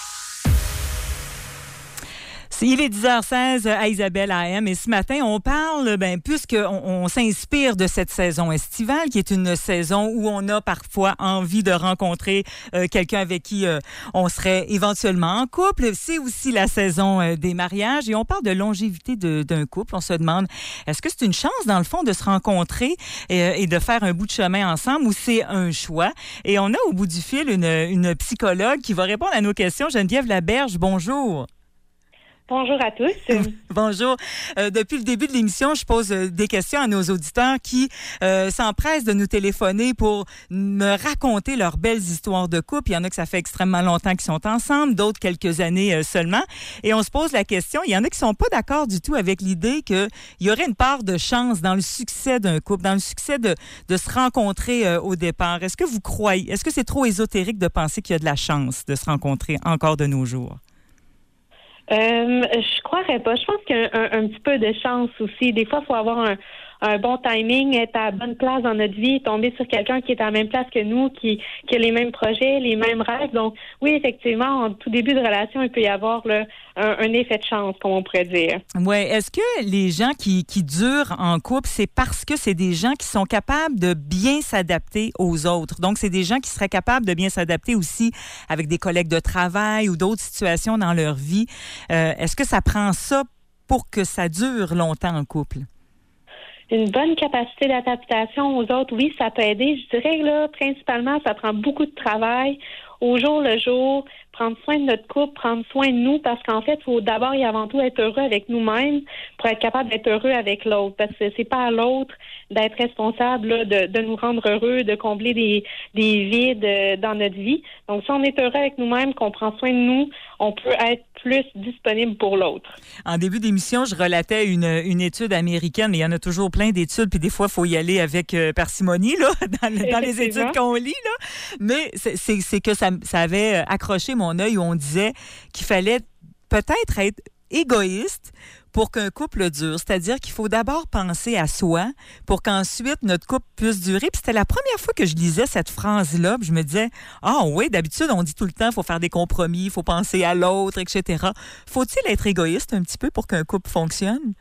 Il est dix heures seize à Isabelle A M et ce matin, on parle, ben, puisqu'on on s'inspire de cette saison estivale, qui est une saison où on a parfois envie de rencontrer euh, quelqu'un avec qui euh, on serait éventuellement en couple. C'est aussi la saison euh, des mariages et on parle de longévité de, d'un couple. On se demande, est-ce que c'est une chance, dans le fond, de se rencontrer et, et de faire un bout de chemin ensemble ou c'est un choix? Et on a au bout du fil une, une psychologue qui va répondre à nos questions. Geneviève Laberge, bonjour. Bonjour à tous. Bonjour. Euh, depuis le début de l'émission, je pose euh, des questions à nos auditeurs qui euh, s'empressent de nous téléphoner pour me raconter leurs belles histoires de couple. Il y en a que ça fait extrêmement longtemps qu'ils sont ensemble, d'autres quelques années euh, seulement. Et on se pose la question, il y en a qui sont pas d'accord du tout avec l'idée qu'il y aurait une part de chance dans le succès d'un couple, dans le succès de, de se rencontrer euh, au départ. Est-ce que vous croyez, est-ce que c'est trop ésotérique de penser qu'il y a de la chance de se rencontrer encore de nos jours? Euh, je croirais pas. Je pense qu'il y a un, un, un petit peu de chance aussi. Des fois, il faut avoir un, un bon timing, être à la bonne place dans notre vie, tomber sur quelqu'un qui est à la même place que nous, qui, qui a les mêmes projets, les mêmes rêves. Donc, oui, effectivement, en tout début de relation, il peut y avoir là, un, un effet de chance, comme on pourrait dire. Oui. Est-ce que les gens qui, qui durent en couple, c'est parce que c'est des gens qui sont capables de bien s'adapter aux autres? Donc, c'est des gens qui seraient capables de bien s'adapter aussi avec des collègues de travail ou d'autres situations dans leur vie. Euh, est-ce que ça prend ça pour que ça dure longtemps en couple? Une bonne capacité d'adaptation aux autres, oui, ça peut aider. Je dirais là, principalement, ça prend beaucoup de travail au jour le jour, prendre soin de notre couple, prendre soin de nous, parce qu'en fait, il faut d'abord et avant tout être heureux avec nous-mêmes pour être capable d'être heureux avec l'autre. Parce que c'est pas à l'autre d'être responsable là, de, de nous rendre heureux, de combler des, des vides euh, dans notre vie. Donc, si on est heureux avec nous-mêmes, qu'on prend soin de nous, on peut être plus disponible pour l'autre. En début d'émission, je relatais une, une étude américaine, mais il y en a toujours plein d'études, puis des fois, il faut y aller avec euh, parcimonie là, dans, dans les études qu'on lit. Là. Mais c'est, c'est, c'est que ça, ça avait accroché mon œil où on disait qu'il fallait peut-être être égoïste pour qu'un couple dure. C'est-à-dire qu'il faut d'abord penser à soi pour qu'ensuite notre couple puisse durer. Puis c'était la première fois que je lisais cette phrase-là. Puis je me disais, ah oui, d'habitude, on dit tout le temps, il faut faire des compromis, il faut penser à l'autre, et cetera. Faut-il être égoïste un petit peu pour qu'un couple fonctionne?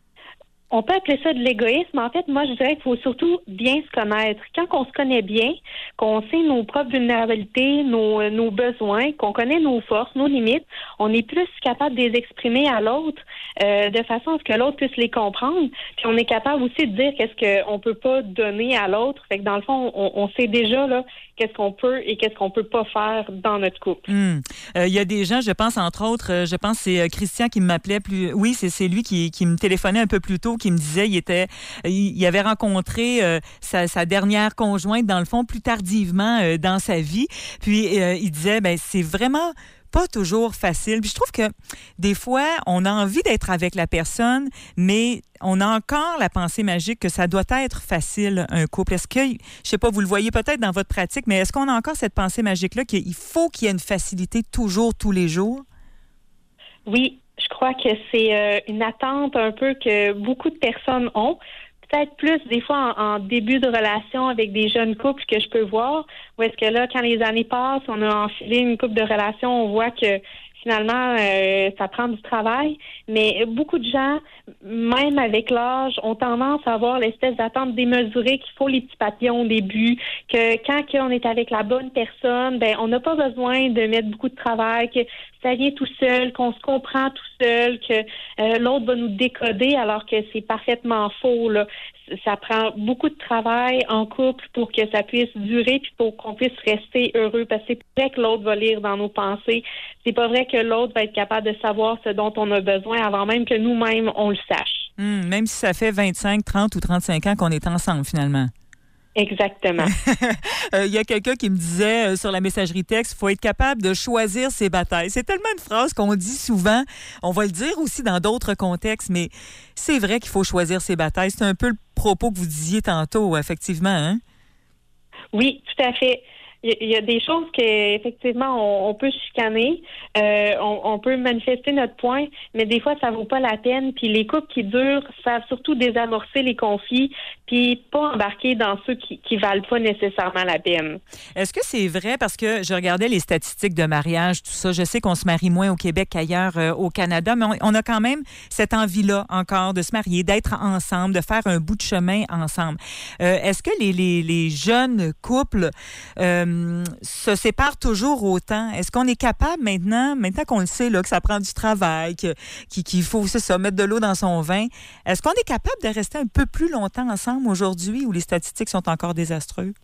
On peut appeler ça de l'égoïsme, mais en fait, moi, je dirais qu'il faut surtout bien se connaître. Quand on se connaît bien, qu'on sait nos propres vulnérabilités, nos, nos besoins, qu'on connaît nos forces, nos limites, on est plus capable de les exprimer à l'autre euh, de façon à ce que l'autre puisse les comprendre. Puis on est capable aussi de dire qu'est-ce qu'on peut pas donner à l'autre. Fait que dans le fond, on, on sait déjà là qu'est-ce qu'on peut et qu'est-ce qu'on peut pas faire dans notre couple. Il hum. euh, y a des gens, je pense, entre autres, euh, je pense que c'est euh, Christian qui m'appelait plus... Oui, c'est, c'est lui qui, qui me téléphonait un peu plus tôt, qui me disait il était, il, il avait rencontré euh, sa, sa dernière conjointe, dans le fond, plus tardivement euh, dans sa vie. Puis, euh, il disait, ben c'est vraiment pas toujours facile. Puis je trouve que des fois, on a envie d'être avec la personne, mais on a encore la pensée magique que ça doit être facile, un couple. Est-ce que, je sais pas, vous le voyez peut-être dans votre pratique, mais est-ce qu'on a encore cette pensée magique-là qu'il faut qu'il y ait une facilité toujours, tous les jours? Oui, je crois que c'est euh, une attente un peu que beaucoup de personnes ont. Peut-être plus des fois en, en début de relation avec des jeunes couples que je peux voir, où est-ce que là, quand les années passent, on a enfilé une couple de relations, on voit que finalement, euh, ça prend du travail. Mais beaucoup de gens, même avec l'âge, ont tendance à avoir l'espèce d'attente démesurée qu'il faut les petits papillons au début, que quand on est avec la bonne personne, ben on n'a pas besoin de mettre beaucoup de travail, que ça vient tout seul, qu'on se comprend tout seul, que euh, l'autre va nous décoder, alors que c'est parfaitement faux, là. Ça prend beaucoup de travail en couple pour que ça puisse durer puis pour qu'on puisse rester heureux, parce que c'est pas vrai que l'autre va lire dans nos pensées. C'est pas vrai que l'autre va être capable de savoir ce dont on a besoin avant même que nous-mêmes on le sache. Mmh, même si ça fait vingt-cinq, trente ou trente-cinq ans qu'on est ensemble finalement. Exactement. Il euh, y a quelqu'un qui me disait euh, sur la messagerie texte, il faut être capable de choisir ses batailles. C'est tellement une phrase qu'on dit souvent. On va le dire aussi dans d'autres contextes, mais c'est vrai qu'il faut choisir ses batailles. C'est un peu le propos que vous disiez tantôt, effectivement, hein? Oui, tout à fait. Il y a des choses qu'effectivement on, on peut chicaner, euh, on, on peut manifester notre point, mais des fois ça vaut pas la peine. Puis les couples qui durent savent surtout désamorcer les conflits, puis pas embarquer dans ceux qui, qui valent pas nécessairement la peine. Est-ce que c'est vrai, parce que je regardais les statistiques de mariage, tout ça, je sais qu'on se marie moins au Québec qu'ailleurs euh, au Canada, mais on, on a quand même cette envie-là encore de se marier, d'être ensemble, de faire un bout de chemin ensemble. Euh, est-ce que les, les, les jeunes couples euh, se séparent toujours autant? Est-ce qu'on est capable maintenant, maintenant qu'on le sait, là, que ça prend du travail, que, qu'il faut, c'est ça, mettre de l'eau dans son vin, est-ce qu'on est capable de rester un peu plus longtemps ensemble aujourd'hui où les statistiques sont encore désastreuses?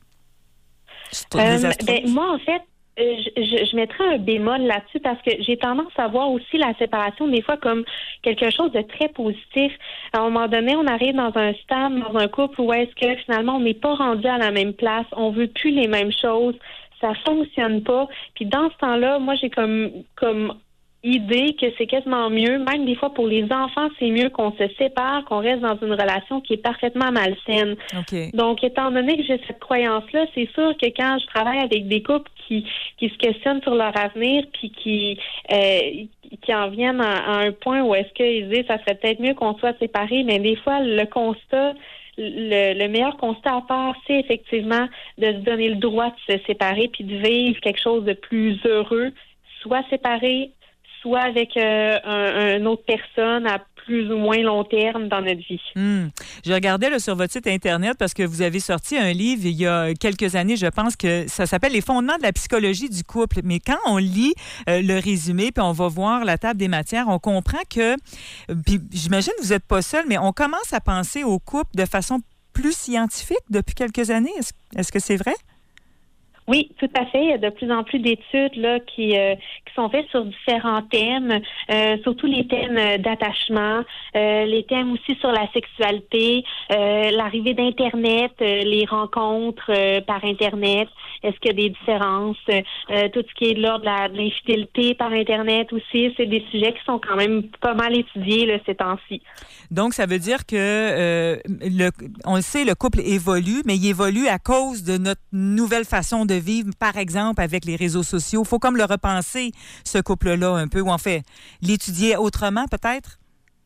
Euh, ben, moi, en fait, Je, je, je mettrais un bémol là-dessus parce que j'ai tendance à voir aussi la séparation des fois comme quelque chose de très positif. À un moment donné, on arrive dans un stade, dans un couple où est-ce que finalement on n'est pas rendu à la même place, on veut plus les mêmes choses, ça fonctionne pas. Puis dans ce temps-là, moi j'ai comme comme idée que c'est quasiment mieux, même des fois pour les enfants, c'est mieux qu'on se sépare, qu'on reste dans une relation qui est parfaitement malsaine. Okay. Donc, étant donné que j'ai cette croyance-là, c'est sûr que quand je travaille avec des couples qui, qui se questionnent sur leur avenir, puis qui euh, qui en viennent à, à un point où est-ce qu'ils disent ça serait peut-être mieux qu'on soit séparés, mais des fois, le constat Le, le meilleur constat à faire, c'est effectivement de se donner le droit de se séparer puis de vivre quelque chose de plus heureux, soit séparé, soit avec euh, un, une autre personne à plus ou moins long terme dans notre vie. Mmh. Je regardais là, sur votre site Internet parce que vous avez sorti un livre il y a quelques années, je pense que ça s'appelle « Les fondements de la psychologie du couple ». Mais quand on lit euh, le résumé puis on va voir la table des matières, on comprend que, puis j'imagine que vous n'êtes pas seul, mais on commence à penser au couple de façon plus scientifique depuis quelques années. Est-ce, est-ce que c'est vrai? Oui, tout à fait. Il y a de plus en plus d'études là qui euh, qui sont faites sur différents thèmes, euh, surtout les thèmes d'attachement, euh, les thèmes aussi sur la sexualité, euh, l'arrivée d'Internet, euh, les rencontres euh, par Internet. Est-ce qu'il y a des différences? Euh, tout ce qui est de l'ordre de, la, de l'infidélité par Internet aussi, c'est des sujets qui sont quand même pas mal étudiés là, ces temps-ci. Donc, ça veut dire que, euh, le, on le sait, le couple évolue, mais il évolue à cause de notre nouvelle façon de vivre, par exemple, avec les réseaux sociaux. Il faut comme le repenser, ce couple-là, un peu, ou en fait, l'étudier autrement, peut-être?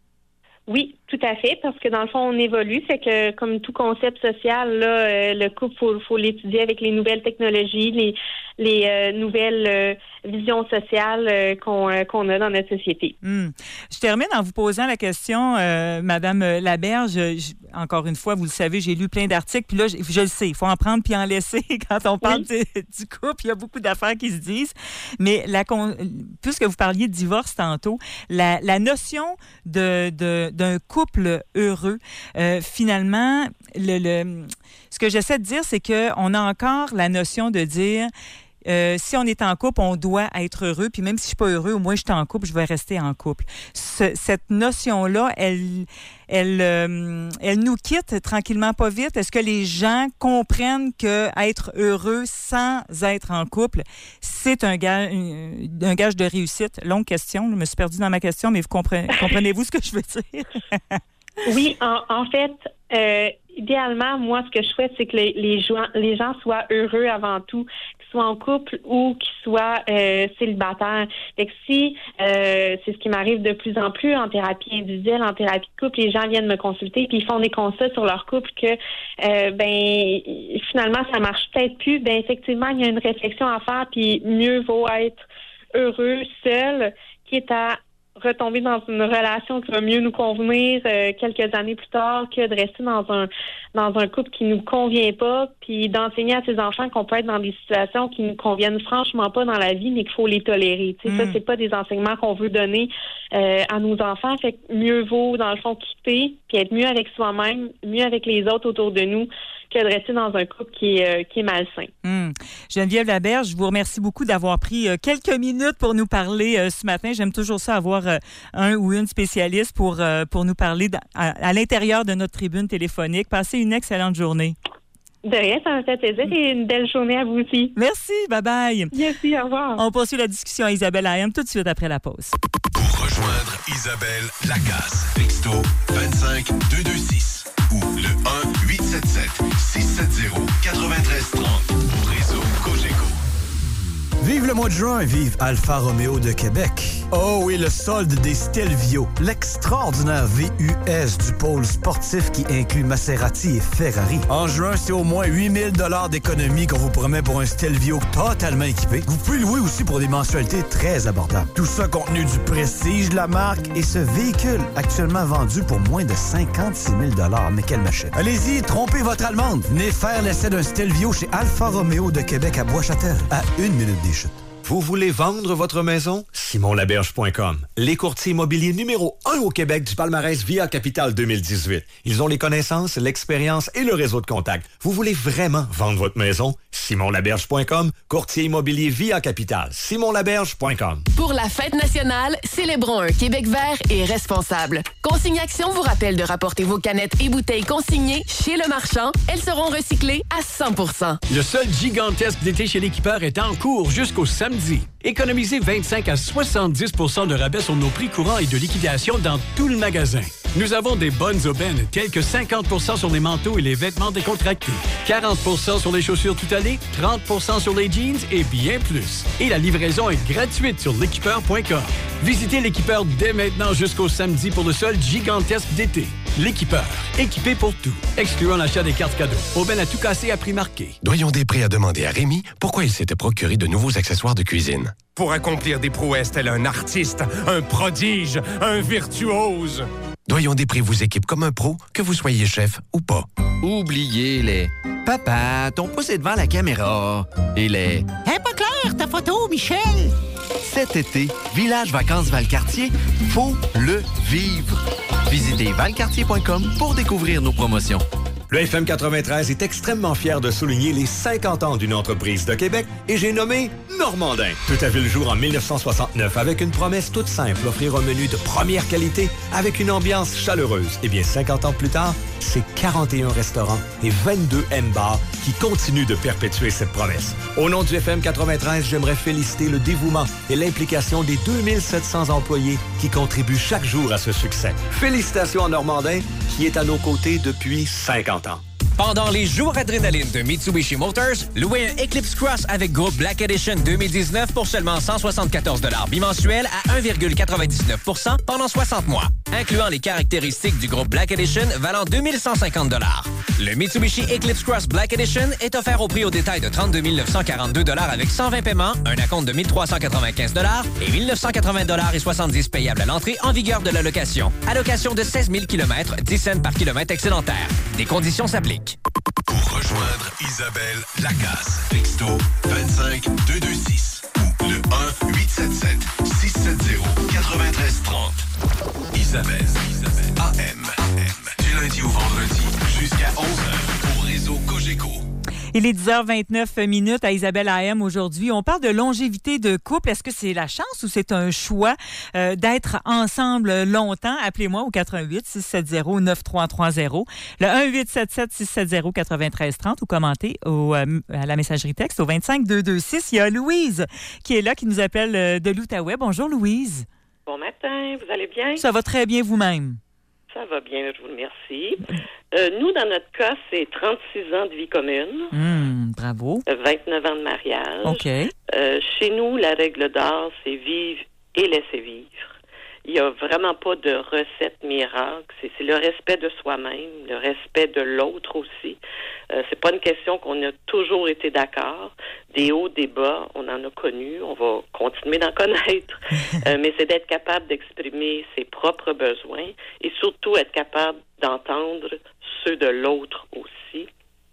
Oui, tout à fait, parce que dans le fond, on évolue. C'est que, comme tout concept social, là, euh, le couple, faut, faut l'étudier avec les nouvelles technologies, les, les euh, nouvelles euh, visions sociales euh, qu'on, euh, qu'on a dans notre société. Mmh. Je termine en vous posant la question, euh, Madame Laberge. Je, encore une fois, vous le savez, j'ai lu plein d'articles, puis là, je, je le sais, il faut en prendre puis en laisser quand on parle oui. de, du couple. Il y a beaucoup d'affaires qui se disent. Mais la, puisque vous parliez de divorce tantôt, la, la notion de, de, d'un couple heureux, euh, finalement, le, le, ce que j'essaie de dire, c'est qu'on a encore la notion de dire... Euh, si on est en couple, on doit être heureux. Puis même si je suis pas heureux, au moins je suis en couple, je vais rester en couple. Ce, cette notion-là, elle, elle, euh, elle nous quitte tranquillement pas vite. Est-ce que les gens comprennent que être heureux sans être en couple, c'est un gage, un gage de réussite? Longue question. Je me suis perdue dans ma question, mais vous comprenez, comprenez-vous ce que je veux dire? Oui, en, en fait, euh, idéalement, moi, ce que je souhaite, c'est que les, les, gens, les gens soient heureux avant tout, qu'ils soient en couple ou qu'ils soient euh, célibataires. Fait que si, euh, c'est ce qui m'arrive de plus en plus en thérapie individuelle, en thérapie de couple, les gens viennent me consulter puis ils font des constats sur leur couple que, euh, ben, finalement, ça marche peut-être plus. Ben, effectivement, il y a une réflexion à faire puis mieux vaut être heureux seul, quitte à retomber dans une relation qui va mieux nous convenir euh, quelques années plus tard que de rester dans un dans un couple qui nous convient pas, puis d'enseigner à ses enfants qu'on peut être dans des situations qui nous conviennent franchement pas dans la vie, mais qu'il faut les tolérer. Tu sais, mm. ça, c'est pas des enseignements qu'on veut donner euh, à nos enfants. Fait que mieux vaut, dans le fond, quitter, puis être mieux avec soi-même, mieux avec les autres autour de nous, que de rester dans un couple qui est, euh, qui est malsain. Mm. Geneviève Laberge, je vous remercie beaucoup d'avoir pris euh, quelques minutes pour nous parler euh, ce matin. J'aime toujours ça, avoir euh, un ou une spécialiste pour, euh, pour nous parler à, à l'intérieur de notre tribune téléphonique. Passez une excellente journée. De rien, ça m'a fait plaisir et une belle journée à vous aussi. Merci, bye-bye. Merci, au revoir. On poursuit la discussion à Isabelle A M tout de suite après la pause. Pour rejoindre Isabelle Lacasse, texto vingt-cinq deux deux six ou le un huit sept sept six sept zéro neuf trois trois zéro au réseau Cogeco. Vive le mois de juin, vive Alfa Romeo de Québec. Oh oui, le solde des Stelvio, l'extraordinaire V U S du pôle sportif qui inclut Maserati et Ferrari. En juin, c'est au moins huit mille dollars d'économie qu'on vous promet pour un Stelvio totalement équipé. Vous pouvez louer aussi pour des mensualités très abordables. Tout ça compte tenu du prestige de la marque et ce véhicule actuellement vendu pour moins de cinquante-six mille dollars. Mais quelle machine! Allez-y, trompez votre allemande. Venez faire l'essai d'un Stelvio chez Alfa Romeo de Québec à Bois-Châtel, à une minute des chutes. Vous voulez vendre votre maison? Simon Laberge point com. Les courtiers immobiliers numéro un au Québec du palmarès Via Capital deux mille dix-huit. Ils ont les connaissances, l'expérience et le réseau de contacts. Vous voulez vraiment vendre votre maison? Simon Laberge point com. Courtier immobilier Via Capital. Simon Laberge point com. Pour la fête nationale, célébrons un Québec vert et responsable. Consigne Action vous rappelle de rapporter vos canettes et bouteilles consignées chez le marchand. Elles seront recyclées à cent pour cent. Le solde gigantesque d'été chez l'équipeur est en cours jusqu'au samedi. Économisez vingt-cinq à soixante-dix pour cent de rabais sur nos prix courants et de liquidation dans tout le magasin. Nous avons des bonnes aubaines, telles que cinquante pour cent sur les manteaux et les vêtements décontractés, quarante pour cent sur les chaussures tout allées, trente pour cent sur les jeans et bien plus. Et la livraison est gratuite sur l'équipeur point com. Visitez l'équipeur dès maintenant jusqu'au samedi pour le solde gigantesque d'été. L'équipeur, équipé pour tout, excluant l'achat des cartes cadeaux. Aubaine à tout casser à prix marqué. Doyon Després a demandé à Rémi pourquoi il s'était procuré de nouveaux accessoires de cuisine. Pour accomplir des prouesses tel un artiste, un prodige, un virtuose. Doyon Després vous équipe comme un pro, que vous soyez chef ou pas. Oubliez les « Papa, ton pouce est devant la caméra » et les « Hein, pas clair ta photo, Michel ». Cet été, Village Vacances Valcartier, faut le vivre. Visitez valcartier point com pour découvrir nos promotions. Le F M quatre-vingt-treize est extrêmement fier de souligner les cinquante ans d'une entreprise de Québec et j'ai nommé Normandin. Tout a vu le jour en mille neuf cent soixante-neuf avec une promesse toute simple, offrir un menu de première qualité avec une ambiance chaleureuse. Et bien, cinquante ans plus tard, c'est quarante et un restaurants et vingt-deux M-bars qui continuent de perpétuer cette promesse. Au nom du F M quatre-vingt-treize, j'aimerais féliciter le dévouement et l'implication des deux mille sept cents employés qui contribuent chaque jour à ce succès. Félicitations à Normandin, qui est à nos côtés depuis cinquante ans. Pendant les jours adrénaline de Mitsubishi Motors, louez un Eclipse Cross avec groupe Black Edition deux mille dix-neuf pour seulement cent soixante-quatorze dollars bimensuel à un virgule quatre-vingt-dix-neuf pour cent pendant soixante mois, incluant les caractéristiques du groupe Black Edition valant deux mille cent cinquante dollars. Le Mitsubishi Eclipse Cross Black Edition est offert au prix au détail de trente-deux mille neuf cent quarante-deux dollars avec cent vingt paiements, un acompte de mille trois cent quatre-vingt-quinze dollars et mille neuf cent quatre-vingts dollars et soixante-dix payables à l'entrée en vigueur de la location. Allocation de seize mille kilomètres, dix cents par kilomètre excédentaire. Des conditions s'appliquent. Pour rejoindre Isabelle Lacasse, texto vingt-cinq deux deux six ou le un huit sept sept six sept zéro neuf trois trois zéro. Isabelle, Isabelle, A M, du lundi au vendredi jusqu'à onze heures au réseau Cogeco. Il est dix heures vingt-neuf minutes à Isabelle A M aujourd'hui. On parle de longévité de couple. Est-ce que c'est la chance ou c'est un choix euh, d'être ensemble longtemps? Appelez-moi au quatre un huit six sept zéro neuf trois trois zéro, le un huit sept sept six sept zéro neuf trois trois zéro ou commentez au, euh, à la messagerie texte au vingt-cinq deux deux six. Il y a Louise qui est là, qui nous appelle euh, de l'Outaouais. Bonjour Louise. Bon matin, vous allez bien? Ça va très bien vous-même. Ça va bien, je vous remercie. Euh, nous, dans notre cas, c'est trente-six ans de vie commune. Mmh, bravo. vingt-neuf ans de mariage. OK. Euh, chez nous, la règle d'or, c'est vivre et laisser vivre. Il n'y a vraiment pas de recette miracle. C'est, c'est le respect de soi-même, le respect de l'autre aussi. Euh, c'est pas une question qu'on a toujours été d'accord. Des hauts, des bas, on en a connu. On va continuer d'en connaître. euh, mais c'est d'être capable d'exprimer ses propres besoins et surtout être capable d'entendre ceux de l'autre aussi.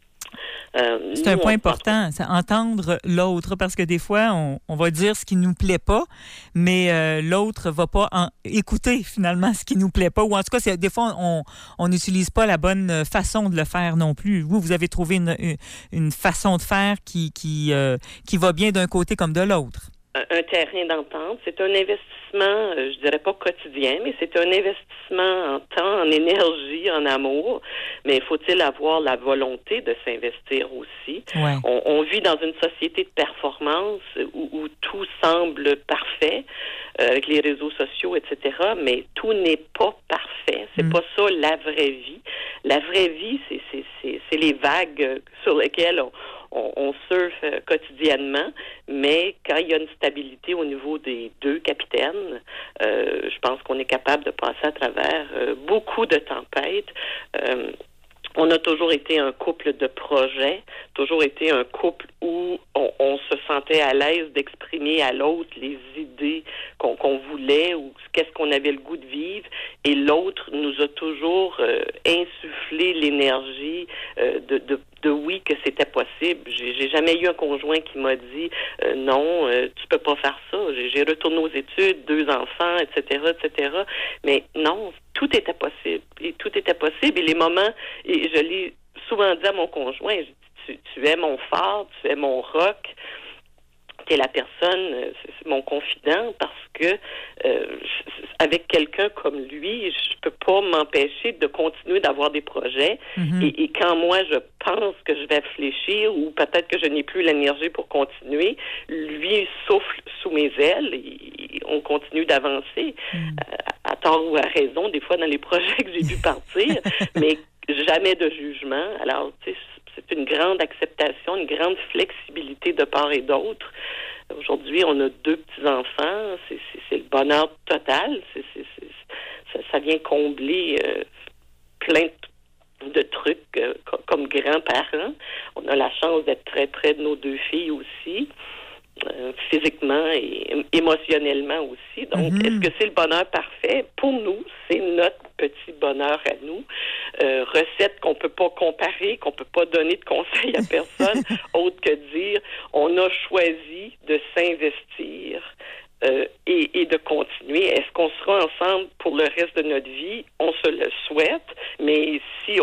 Euh, c'est un point important, c'est entendre l'autre, parce que des fois, on, on va dire ce qui nous plaît pas, mais euh, l'autre va pas en écouter finalement ce qui nous plaît pas, ou en tout cas, c'est, des fois, on on n'utilise pas la bonne façon de le faire non plus. Vous, vous avez trouvé une, une, une façon de faire qui, qui, euh, qui va bien d'un côté comme de l'autre. Un terrain d'entente. C'est un investissement, euh, je dirais pas quotidien, mais c'est un investissement en temps, en énergie, en amour. Mais faut-il avoir la volonté de s'investir aussi? Ouais. On, on vit dans une société de performance où, où tout semble parfait, euh, avec les réseaux sociaux, et cetera, mais tout n'est pas parfait. C'est mm. pas ça la vraie vie. La vraie vie, c'est, c'est, c'est, c'est les vagues sur lesquelles on On, on surfe euh, quotidiennement, mais quand il y a une stabilité au niveau des deux capitaines, euh, je pense qu'on est capable de passer à travers euh, beaucoup de tempêtes. Euh, on a toujours été un couple de projet, toujours été un couple où on, on se sentait à l'aise d'exprimer à l'autre les idées qu'on, qu'on voulait ou qu'est-ce qu'on avait le goût de vivre, et l'autre nous a toujours euh, insufflé l'énergie euh, de, de de oui que c'était possible. J'ai, j'ai jamais eu un conjoint qui m'a dit euh, non, euh, tu peux pas faire ça. J'ai, j'ai retourné aux études, deux enfants, et cetera, et cetera. Mais non, tout était possible. Et tout était possible. Et les moments, et je l'ai souvent dit à mon conjoint, je dis, tu, tu es mon phare, tu es mon roc. T'es la personne, c'est mon confident, parce que euh, avec quelqu'un comme lui, je peux pas m'empêcher de continuer d'avoir des projets. Mm-hmm. Et, et quand moi, je pense que je vais fléchir ou peut-être que je n'ai plus l'énergie pour continuer, lui souffle sous mes ailes et on continue d'avancer. Mm. Euh, à tort ou à raison, des fois dans les projets que j'ai dû partir, mais jamais de jugement. Alors, tu sais, c'est une grande acceptation, une grande flexibilité de part et d'autre. Aujourd'hui, on a deux petits-enfants. C'est, c'est, c'est le bonheur total. C'est, c'est, c'est, ça, ça vient combler euh, plein de, de trucs euh, comme grands-parents. On a la chance d'être très près de nos deux filles aussi, euh, physiquement et émotionnellement aussi. Donc, mm-hmm. Est-ce que c'est le bonheur parfait? Pour nous, c'est notre petit bonheur à nous. Euh, recette qu'on peut pas comparer, qu'on peut pas donner de conseils à personne, autre que dire on a choisi de s'investir euh, et, et de continuer. Est-ce qu'on sera ensemble pour le reste de notre vie? On se le souhaite, mais si autre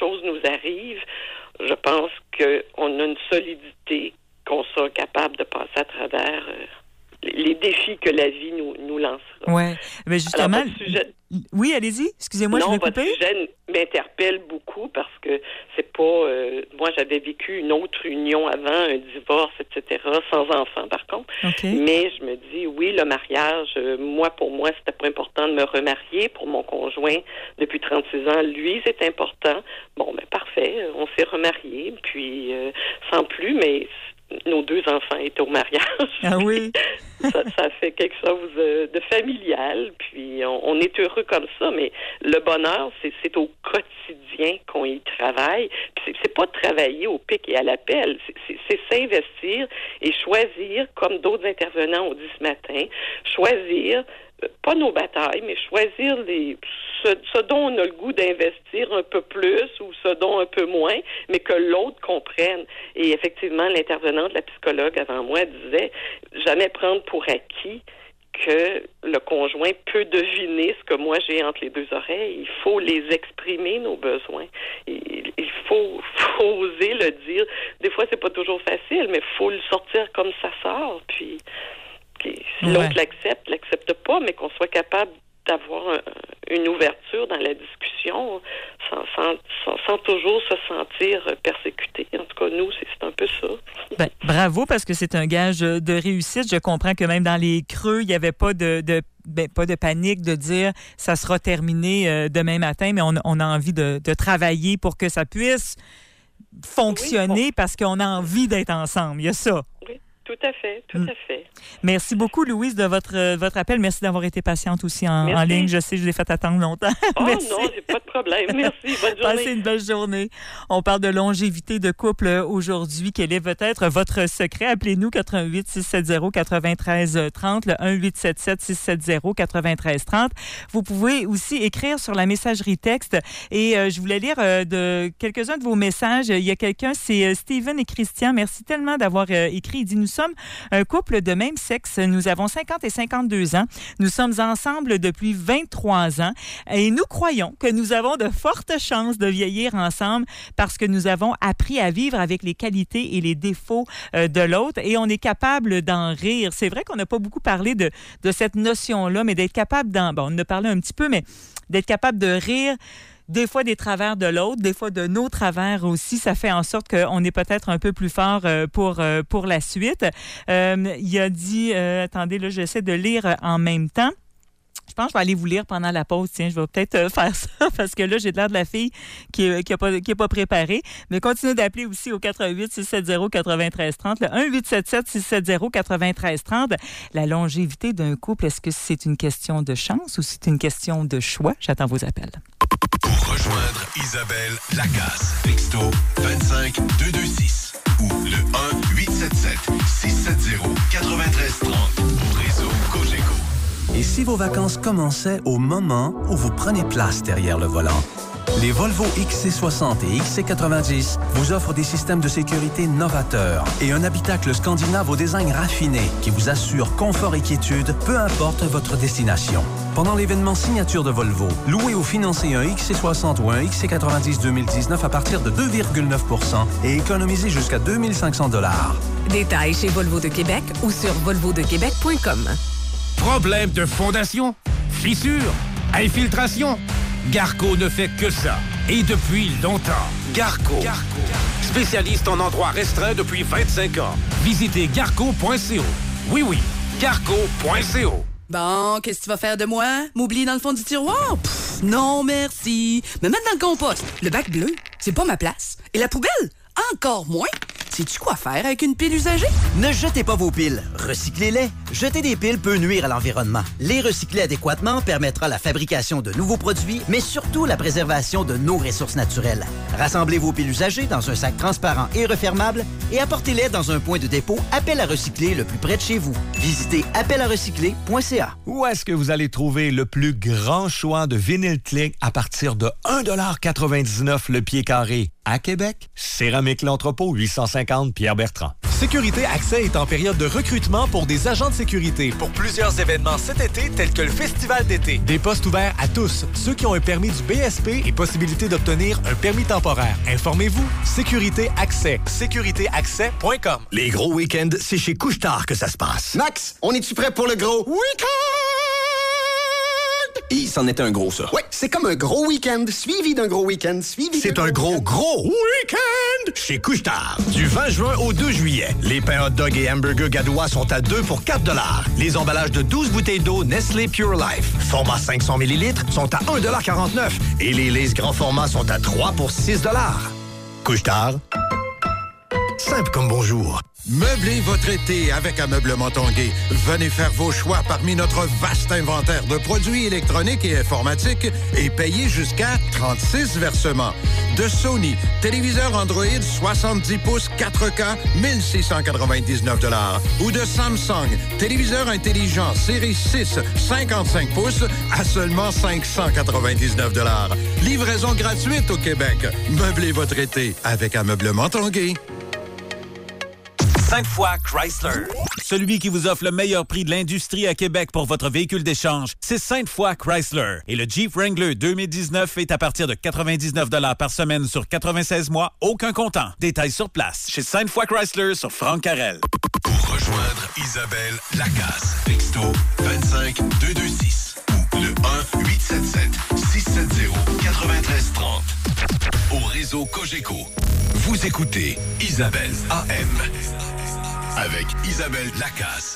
chose nous arrive, je pense qu'on a une solidité, qu'on sera capable de passer à travers euh, les défis que la vie nous, nous lancera. Oui, mais justement... Alors, sujet... Oui, allez-y. Excusez-moi, non, je vais votre couper. sujet m'interpelle beaucoup parce que c'est pas... Euh, moi, j'avais vécu une autre union avant, un divorce, et cetera, sans enfant, par contre. Okay. Mais je me dis, oui, le mariage, euh, moi, pour moi, c'était pas important de me remarier. Pour mon conjoint, depuis trente-six ans, lui, c'est important. Bon, ben parfait, on s'est remariés, puis euh, sans plus, mais... Nos deux enfants étaient au mariage. Ah oui? ça, ça fait quelque chose de familial, puis on, on est heureux comme ça, mais le bonheur, c'est, c'est au quotidien qu'on y travaille. Puis c'est, c'est pas travailler au pic et à l'appel, c'est, c'est, c'est s'investir et choisir, comme d'autres intervenants ont dit ce matin, choisir pas nos batailles, mais choisir les, ce, ce dont on a le goût d'investir un peu plus ou ce dont un peu moins, mais que l'autre comprenne. Et effectivement, l'intervenante, la psychologue avant moi, disait jamais prendre pour acquis que le conjoint peut deviner ce que moi j'ai entre les deux oreilles. Il faut les exprimer, nos besoins. Il, il faut, faut oser le dire. Des fois, c'est pas toujours facile, mais il faut le sortir comme ça sort, puis... Si l'autre ouais. l'accepte, l'accepte pas, mais qu'on soit capable d'avoir un, une ouverture dans la discussion sans, sans, sans, sans toujours se sentir persécuté. En tout cas, nous, c'est, c'est un peu ça. Ben, bravo, parce que c'est un gage de réussite. Je comprends que même dans les creux, il n'y avait pas de... de... Ben, pas de panique de dire ça sera terminé euh, demain matin, mais on, on a envie de, de travailler pour que ça puisse fonctionner oui, bon. Parce qu'on a envie d'être ensemble. Il y a ça. Oui. Tout à fait, tout mm. à fait. Merci beaucoup, Louise, de votre, euh, votre appel. Merci d'avoir été patiente aussi en, en ligne. Je sais, je l'ai fait attendre longtemps. Oh Merci. non, j'ai pas de problème. Merci, bonne journée. Passez une belle journée. On parle de longévité de couple aujourd'hui. Quel est peut-être votre secret? Appelez-nous quatre un huit six sept zéro neuf trois trois zéro, le un huit sept sept six sept zéro neuf trois trois zéro. Vous pouvez aussi écrire sur la messagerie texte. Et euh, je voulais lire euh, de quelques-uns de vos messages. Il y a quelqu'un, c'est euh, Steven et Christian. Merci tellement d'avoir euh, écrit. Il dit, nous sommes un couple de même sexe. Nous avons cinquante et cinquante-deux ans. Nous sommes ensemble depuis vingt-trois ans et nous croyons que nous avons de fortes chances de vieillir ensemble parce que nous avons appris à vivre avec les qualités et les défauts euh, de l'autre et on est capable d'en rire. C'est vrai qu'on n'a pas beaucoup parlé de, de cette notion-là, mais d'être capable d'en... Bon, on en a parlé un petit peu, mais d'être capable de rire des fois des travers de l'autre, des fois de nos travers aussi. Ça fait en sorte qu'on est peut-être un peu plus fort pour, pour la suite. Euh, il a dit... Euh, attendez, là, j'essaie de lire en même temps. Je pense que je vais aller vous lire pendant la pause. Tiens, je vais peut-être euh, faire ça parce que là, j'ai de l'air de la fille qui n'est qui pas, qui est pas préparée. Mais continuez d'appeler aussi au quatre un huit six sept zéro neuf trois trois zéro, le un huit sept sept six sept zéro neuf trois trois zéro. La longévité d'un couple, est-ce que c'est une question de chance ou c'est une question de choix? J'attends vos appels. Pour rejoindre Isabelle Lacasse, texto vingt-cinq deux deux six ou le un huit sept sept six sept zéro neuf trois trois zéro au réseau Cogeco. Et si vos vacances commençaient au moment où vous prenez place derrière le volant? Les Volvo X C soixante et X C quatre-vingt-dix vous offrent des systèmes de sécurité novateurs et un habitacle scandinave au design raffiné qui vous assure confort et quiétude, peu importe votre destination. Pendant l'événement signature de Volvo, louez ou financez un X C soixante ou un X C quatre-vingt-dix deux mille dix-neuf à partir de deux virgule neuf pour cent et économisez jusqu'à deux mille cinq cents dollars. Détails chez Volvo de Québec ou sur volvo de québec point com. Problème de fondation, fissure, infiltration. Garco ne fait que ça. Et depuis longtemps. Garco. Garco. Spécialiste en endroits restreints depuis vingt-cinq ans. Visitez garco point co. Oui, oui, garco point co. Bon, qu'est-ce que tu vas faire de moi? M'oublier dans le fond du tiroir? Pff, non, merci. Me mettre dans le compost. Le bac bleu, c'est pas ma place. Et la poubelle? Encore moins. Sais-tu quoi faire avec une pile usagée? Ne jetez pas vos piles, recyclez-les. Jeter des piles peut nuire à l'environnement. Les recycler adéquatement permettra la fabrication de nouveaux produits, mais surtout la préservation de nos ressources naturelles. Rassemblez vos piles usagées dans un sac transparent et refermable et apportez-les dans un point de dépôt Appel à recycler le plus près de chez vous. Visitez appel à recycler point c a. Où est-ce que vous allez trouver le plus grand choix de vinyle click à partir de un dollar quatre-vingt-dix-neuf le pied carré? À Québec, Céramique L'Entrepôt, huit cent cinquante Pierre-Bertrand. Sécurité Accès est en période de recrutement pour des agents de sécurité pour plusieurs événements cet été, tels que le Festival d'été. Des postes ouverts à tous, ceux qui ont un permis du B S P et possibilité d'obtenir un permis temporaire. Informez-vous, Sécurité Accès, sécurité accès point com. Les gros week-ends, c'est chez Couche-Tard que ça se passe. Max, on est-tu prêt pour le gros week-end? Hi, c'en est un gros, ça. Ouais, c'est comme un gros week-end, suivi d'un gros week-end, suivi C'est un gros, gros week-end chez Couche-Tard. Du vingt juin au deux juillet, les pains hot dog et hamburgers gadois sont à deux pour quatre dollars. Les emballages de douze bouteilles d'eau Nestlé Pure Life, format cinq cents millilitres, sont à un dollar quarante-neuf. Et les Lay's grand format sont à trois pour six dollars. Couche-Tard. Simple comme bonjour. Meublez votre été avec Ameublement Tanguay. Venez faire vos choix parmi notre vaste inventaire de produits électroniques et informatiques et payez jusqu'à trente-six versements. De Sony, téléviseur Android soixante-dix pouces quatre K, mille six cent quatre-vingt-dix-neuf dollars. Ou de Samsung, téléviseur intelligent série six, cinquante-cinq pouces à seulement cinq cent quatre-vingt-dix-neuf dollars. Livraison gratuite au Québec. Meublez votre été avec Ameublement Tanguay. Sainte-Foy Chrysler. Celui qui vous offre le meilleur prix de l'industrie à Québec pour votre véhicule d'échange, c'est Sainte-Foy Chrysler. Et le Jeep Wrangler deux mille dix-neuf est à partir de quatre-vingt-dix-neuf dollars par semaine sur quatre-vingt-seize mois, aucun comptant. Détails sur place chez Sainte-Foy Chrysler sur Franck Carrel. Pour rejoindre Isabelle Lacasse, texto vingt-cinq deux deux six ou le un huit sept sept six sept zéro neuf trois trois zéro. Au réseau Cogeco, vous écoutez Isabelle A M avec Isabelle Lacasse.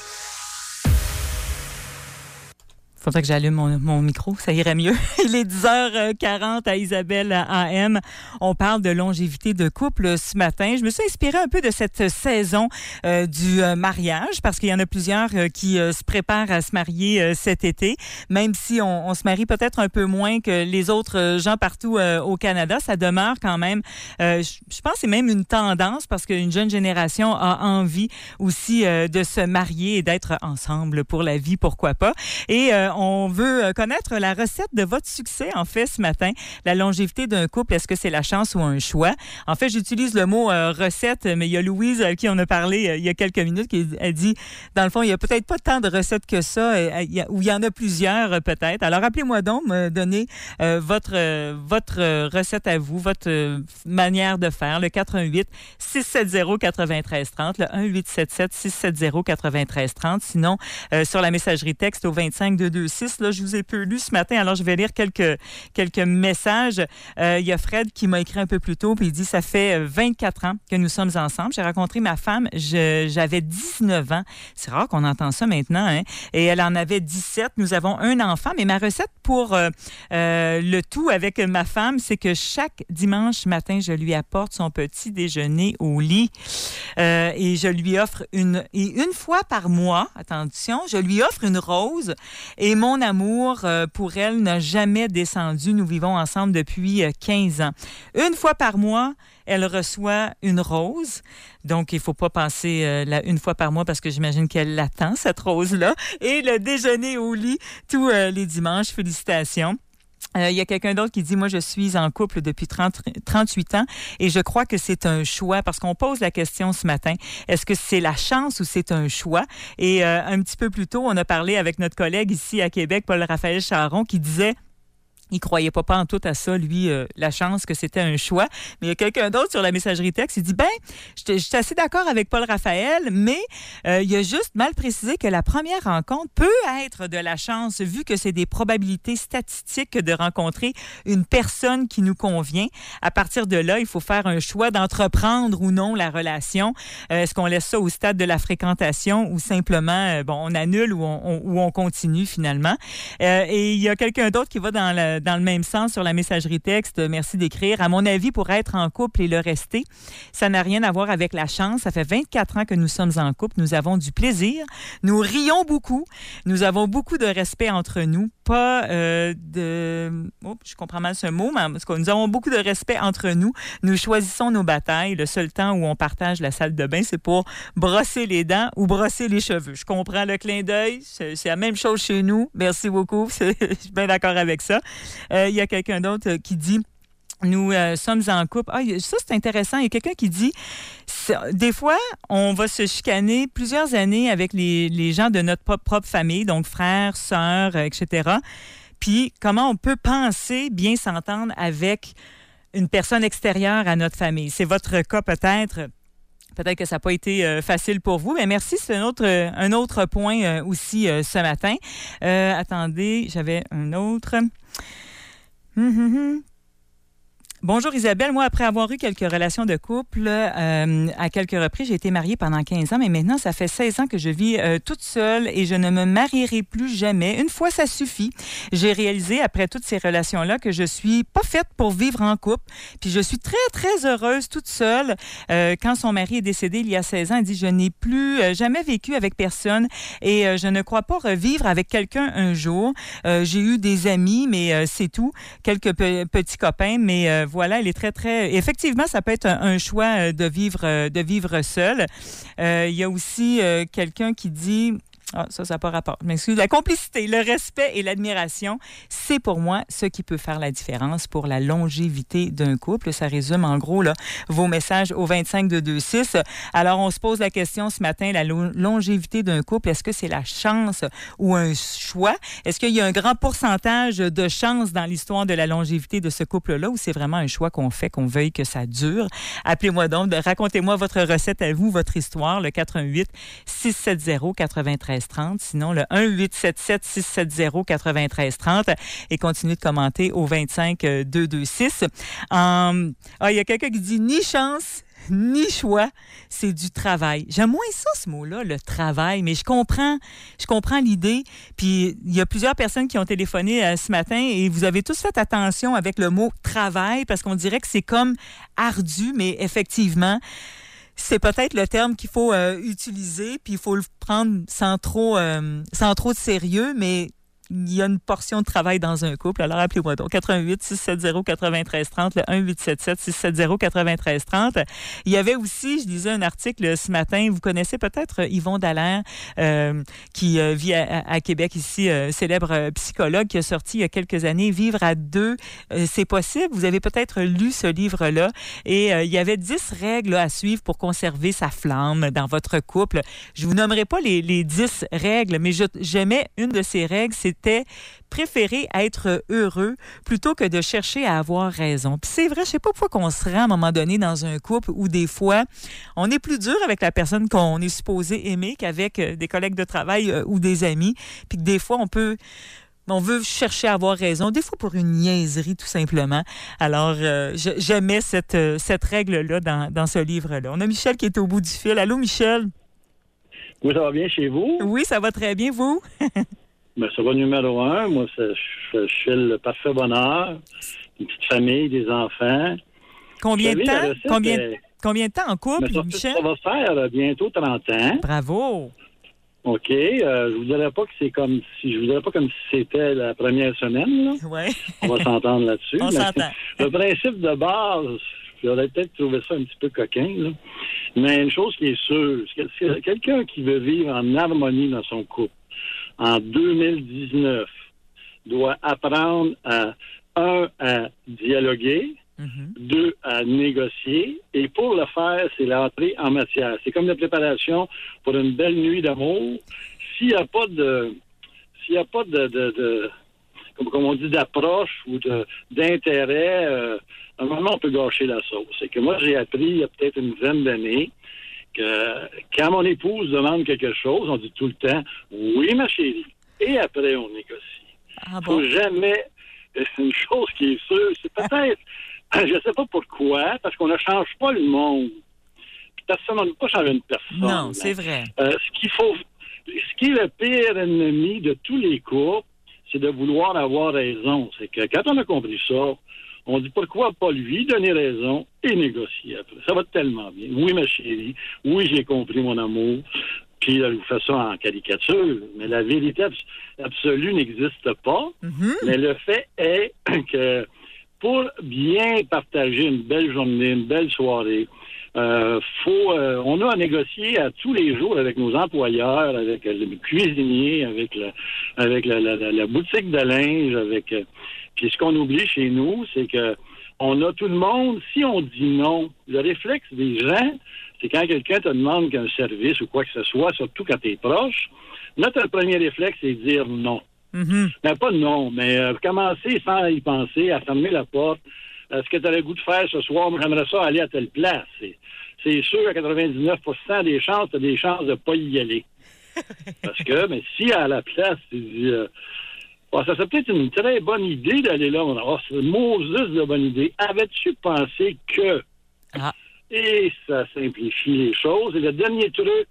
Faudrait que j'allume mon, mon micro, ça irait mieux. Il est dix heures quarante à Isabelle A M. On parle de longévité de couple ce matin. Je me suis inspirée un peu de cette saison euh, du euh, mariage parce qu'il y en a plusieurs euh, qui euh, se préparent à se marier euh, cet été. Même si on, on se marie peut-être un peu moins que les autres gens partout euh, au Canada, ça demeure quand même, euh, je pense que c'est même une tendance parce qu'une jeune génération a envie aussi euh, de se marier et d'être ensemble pour la vie, pourquoi pas. Et euh, on veut connaître la recette de votre succès, en fait, ce matin. La longévité d'un couple, est-ce que c'est la chance ou un choix? En fait, j'utilise le mot euh, recette, mais il y a Louise à qui on a parlé euh, il y a quelques minutes qui a dit, dans le fond, il n'y a peut-être pas tant de recettes que ça, euh, il y a, ou il y en a plusieurs euh, peut-être. Alors, appelez-moi donc, me donner euh, votre, euh, votre euh, recette à vous, votre euh, manière de faire, le quatre un huit six sept zéro neuf trois trois zéro, le un huit sept sept six sept zéro neuf trois trois zéro. Sinon, euh, sur la messagerie texte au vingt-cinq deux deux six, là, je vous ai peu lu ce matin, alors je vais lire quelques, quelques messages. Euh, il y a Fred qui m'a écrit un peu plus tôt, puis il dit « Ça fait vingt-quatre ans que nous sommes ensemble. J'ai rencontré ma femme, je, j'avais dix-neuf ans. » C'est rare qu'on entend ça maintenant, hein? Et elle en avait dix-sept. Nous avons un enfant, mais ma recette pour euh, euh, le tout avec ma femme, c'est que chaque dimanche matin, je lui apporte son petit déjeuner au lit euh, et je lui offre une... Et une fois par mois, attention, je lui offre une rose et mon amour euh, pour elle n'a jamais descendu. Nous vivons ensemble depuis euh, quinze ans. Une fois par mois, elle reçoit une rose. Donc, il ne faut pas penser euh, la, une fois par mois parce que j'imagine qu'elle l'attend, cette rose-là. Et le déjeuner au lit tous euh, les dimanches. Félicitations. Il euh, y a quelqu'un d'autre qui dit « Moi, je suis en couple depuis trente, trente-huit ans et je crois que c'est un choix. » Parce qu'on pose la question ce matin, est-ce que c'est la chance ou c'est un choix? Et euh, un petit peu plus tôt, on a parlé avec notre collègue ici à Québec, Paul-Raphaël Charon, qui disait... Il croyait pas pas en tout à ça, lui, euh, la chance que c'était un choix. Mais il y a quelqu'un d'autre sur la messagerie texte, il dit, ben, je suis assez d'accord avec Paul Raphaël, mais euh, il a juste mal précisé que la première rencontre peut être de la chance, vu que c'est des probabilités statistiques de rencontrer une personne qui nous convient. À partir de là, il faut faire un choix d'entreprendre ou non la relation. Euh, est-ce qu'on laisse ça au stade de la fréquentation ou simplement, euh, bon, on annule ou on, on, ou on continue finalement? Euh, et il y a quelqu'un d'autre qui va dans la dans le même sens sur la messagerie texte. Merci d'écrire. À mon avis, pour être en couple et le rester, ça n'a rien à voir avec la chance. Ça fait vingt-quatre ans que nous sommes en couple. Nous avons du plaisir. Nous rions beaucoup. Nous avons beaucoup de respect entre nous. Pas euh, de... Oh, je comprends mal ce mot, mais en tout cas, nous avons beaucoup de respect entre nous. Nous choisissons nos batailles. Le seul temps où on partage la salle de bain, c'est pour brosser les dents ou brosser les cheveux. Je comprends le clin d'œil. C'est, c'est la même chose chez nous. Merci beaucoup. Je suis bien d'accord avec ça. Il euh, y a quelqu'un d'autre qui dit Nous euh, sommes en couple. Ah, ça, c'est intéressant. Il y a quelqu'un qui dit, des fois, on va se chicaner plusieurs années avec les, les gens de notre propre, propre famille, donc frères, sœurs, et cetera. Puis, comment on peut penser bien s'entendre avec une personne extérieure à notre famille? C'est votre cas peut-être. Peut-être que ça n'a pas été euh, facile pour vous, mais merci. C'est un autre, euh, un autre point euh, aussi euh, ce matin. Euh, attendez, j'avais un autre. Hum, hum, hum. Bonjour Isabelle. Moi, après avoir eu quelques relations de couple, euh, à quelques reprises, j'ai été mariée pendant quinze ans, mais maintenant, ça fait seize ans que je vis euh, toute seule et je ne me marierai plus jamais. Une fois, ça suffit. J'ai réalisé, après toutes ces relations-là, que je suis pas faite pour vivre en couple. Puis je suis très, très heureuse toute seule. Euh, quand son mari est décédé il y a seize ans, elle dit « Je n'ai plus euh, jamais vécu avec personne et euh, je ne crois pas revivre avec quelqu'un un jour. Euh, j'ai eu des amis, mais euh, c'est tout. Quelques pe- petits copains, mais euh, voilà, elle est très, très... Effectivement, ça peut être un, un choix de vivre, de vivre seul. Euh, il y a aussi euh, quelqu'un qui dit... Ah, ça, ça n'a pas rapport. Je m'excuse. La complicité, le respect et l'admiration, c'est pour moi ce qui peut faire la différence pour la longévité d'un couple. Ça résume en gros là, vos messages au vingt-cinq deux deux six. Alors, on se pose la question ce matin, la lo- longévité d'un couple, est-ce que c'est la chance ou un choix? Est-ce qu'il y a un grand pourcentage de chance dans l'histoire de la longévité de ce couple-là ou c'est vraiment un choix qu'on fait, qu'on veuille que ça dure? Appelez-moi donc, racontez-moi votre recette à vous, votre histoire, le quatre un huit six sept zéro neuf trente. Sinon, le un huit sept sept six sept zéro neuf trente et continuez de commenter au vingt-cinq deux deux six. Um, ah, il y a quelqu'un qui dit ni chance, ni choix, c'est du travail. J'aime moins ça, ce mot-là, le travail, mais je comprends, je comprends l'idée. Puis, il y a plusieurs personnes qui ont téléphoné euh, ce matin et vous avez tous fait attention avec le mot travail parce qu'on dirait que c'est comme ardu, mais effectivement, c'est peut-être le terme qu'il faut euh, utiliser, puis il faut le prendre sans trop, euh, sans trop de sérieux, mais il y a une portion de travail dans un couple. Alors, appelez-moi donc quatre un huit six sept zéro neuf trente, le un huit sept sept six sept zéro neuf trente. Il y avait aussi, je lisais un article ce matin, vous connaissez peut-être Yvon Dallaire, euh, qui euh, vit à, à Québec ici, euh, célèbre euh, psychologue, qui a sorti il y a quelques années « Vivre à deux, euh, c'est possible ». Vous avez peut-être lu ce livre-là. Et euh, il y avait dix règles là, à suivre pour conserver sa flamme dans votre couple. Je vous nommerai pas les, les dix règles, mais je, j'aimais une de ces règles, c'est c'était préférer être heureux plutôt que de chercher à avoir raison. Puis c'est vrai, je sais pas pourquoi qu'on se rend à un moment donné dans un couple où des fois, on est plus dur avec la personne qu'on est supposé aimer qu'avec des collègues de travail ou des amis. Puis que des fois, on peut... On veut chercher à avoir raison, des fois pour une niaiserie tout simplement. Alors, euh, j'aimais cette, cette règle-là dans, dans ce livre-là. On a Michel qui est au bout du fil. Allô, Michel? Oui, ça va bien chez vous? Oui, ça va très bien, vous? Ben, ça va numéro un. Moi, ça, je, je suis le parfait bonheur. Une petite famille, des enfants. Combien de temps? Recette, combien, euh, combien de temps en couple, ça, Michel? Ça va faire euh, bientôt trente ans. Bravo! OK. Euh, je vous dirais pas que c'est comme si... Je vous dirais pas comme si c'était la première semaine, là. Ouais. On va s'entendre là-dessus. On mais s'entend. Le principe de base, j'aurais peut-être trouvé ça un petit peu coquin, là. Mais une chose qui est sûre, c'est que quelqu'un qui veut vivre en harmonie dans son couple, en deux mille dix-neuf, doit apprendre à, un, à dialoguer, mm-hmm. deux, à négocier, et pour le faire, c'est l'entrée en matière. C'est comme la préparation pour une belle nuit d'amour. S'il n'y a pas de, s'il n'y a pas de, de, de comme, comme on dit, d'approche ou de, d'intérêt, euh, à un moment, on peut gâcher la sauce. C'est que moi, j'ai appris, il y a peut-être une dizaine d'années, que quand mon épouse demande quelque chose, on dit tout le temps « Oui, ma chérie ». Et après, on négocie. Ah bon? Faut jamais... C'est une chose qui est sûre. C'est peut-être... je ne sais pas pourquoi, parce qu'on ne change pas le monde. Personne, on ne peut pas changer une personne. Non, c'est vrai. Euh, ce qu'il faut... Ce qui est le pire ennemi de tous les couples, c'est de vouloir avoir raison. C'est que quand on a compris ça, on dit pourquoi pas lui donner raison et négocier après. Ça va tellement bien. Oui, ma chérie. Oui, j'ai compris mon amour. Puis là, je vous fais ça en caricature. Mais la vérité abs- absolue n'existe pas. Mm-hmm. Mais le fait est que pour bien partager une belle journée, une belle soirée, euh, faut, euh, on a à négocier à tous les jours avec nos employeurs, avec le cuisinier, avec, le, avec la, la, la, la boutique de linge, avec... Euh, puis ce qu'on oublie chez nous, c'est que On a tout le monde. Si on dit non, le réflexe des gens, c'est quand quelqu'un te demande qu'un service ou quoi que ce soit, surtout quand tu es proche, notre premier réflexe, c'est de dire non. Mm-hmm. Ben, pas non, mais euh, commencer sans y penser, à fermer la porte. Euh, ce que tu as le goût de faire ce soir, moi, j'aimerais ça aller à telle place. C'est, c'est sûr, à quatre-vingt-dix-neuf pour cent des chances, tu as des chances de pas y aller. Parce que, mais si à la place, tu dis... Euh, oh, ça serait peut-être une très bonne idée d'aller là. Oh, c'est Moses de bonne idée. Avais-tu pensé que... Ah. Et ça simplifie les choses. Et le dernier truc,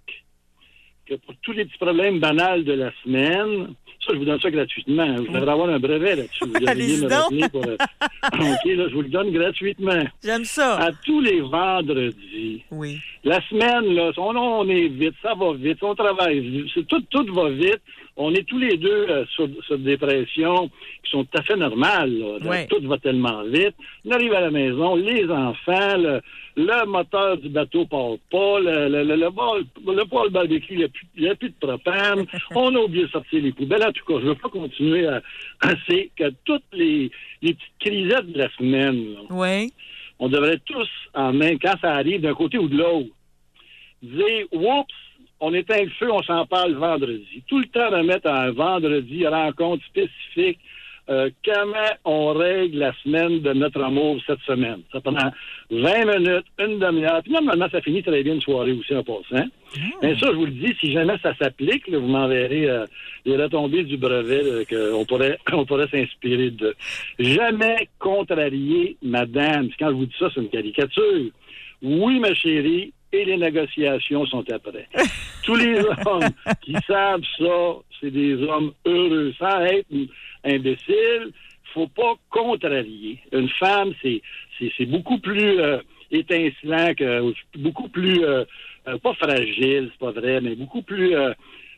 que pour tous les petits problèmes banals de la semaine, ça, je vous donne ça gratuitement. Vous devriez avoir un brevet là-dessus. Vous devriez me rappeler pour... Euh... OK, là, je vous le donne gratuitement. J'aime ça. À tous les vendredis. Oui. La semaine, là, on, on est vite, ça va vite, on travaille, c'est, tout, tout va vite. On est tous les deux euh, sur, sur des pressions qui sont tout à fait normales. Là. Ouais. Tout va tellement vite. On arrive à la maison, les enfants, le, le moteur du bateau part pas, le, le, le, le, bol, le poêle barbecue, il n'y a, a plus de propane. On a oublié de sortir les poubelles. En tout cas, je ne veux pas continuer à... C'est que toutes les, les petites crisettes de la semaine, là, oui. on devrait tous, en main, quand ça arrive d'un côté ou de l'autre, dire « Oups! » On éteint le feu, on s'en parle vendredi. Tout le temps de mettre un vendredi rencontre spécifique. Euh, comment on règle la semaine de notre amour cette semaine? Ça prend vingt minutes, une demi-heure. Puis normalement, ça finit très bien une soirée aussi en passant. Mmh. Mais ça, je vous le dis, si jamais ça s'applique, là, vous m'enverrez euh, les retombées du brevet là, qu'on pourrait, on pourrait s'inspirer de. Jamais contrarier madame. Puis quand je vous dis ça, c'est une caricature. Oui, ma chérie, et les négociations sont après. Tous les hommes qui savent ça, c'est des hommes heureux. Sans être imbécile, faut pas contrarier. Une femme, c'est, c'est, c'est beaucoup plus euh, étincelant, que, beaucoup plus, euh, euh, pas fragile, c'est pas vrai, mais beaucoup plus... Euh,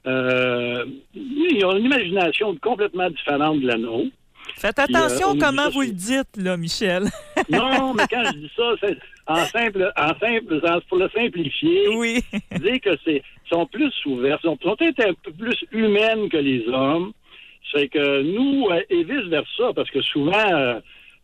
euh, ils ont une imagination complètement différente de la nôtre. Faites attention Puis, euh, comment ça, vous le dites, là, Michel. Non, mais quand je dis ça, c'est en simple, en simple, pour le simplifier, oui. dire que c'est sont plus ouverts, sont, sont peut-être un peu plus humaines que les hommes. C'est que nous, euh, et vice-versa, parce que souvent, euh,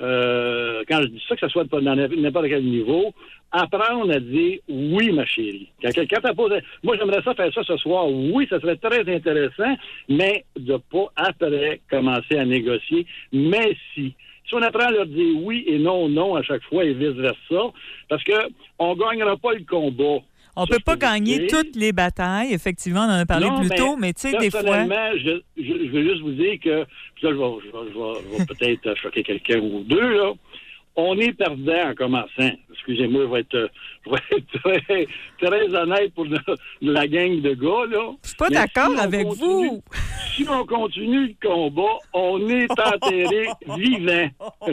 euh, quand je dis ça, que ce soit dans n'importe quel niveau, apprendre à dire « oui, ma chérie ». Quand quelqu'un t'a posé « moi, j'aimerais ça faire ça ce soir », oui, ça serait très intéressant, mais de pas après commencer à négocier. Mais si... Si on apprend à leur dire oui et non, non à chaque fois et vice-versa, parce que on gagnera pas le combat. On peut pas gagner toutes les batailles, effectivement, on en a parlé non, plus mais tôt, mais tu sais, des fois... Personnellement, je, je, je veux juste vous dire que, puis là, je vais, je vais, je vais, je vais peut-être choquer quelqu'un ou deux, là. On est perdant en commençant. Excusez-moi, je vais être, je vais être très, très honnête pour le, la gang de gars, là. Je suis pas Mais d'accord si avec continue, vous. Si on continue le combat, on est enterré vivant.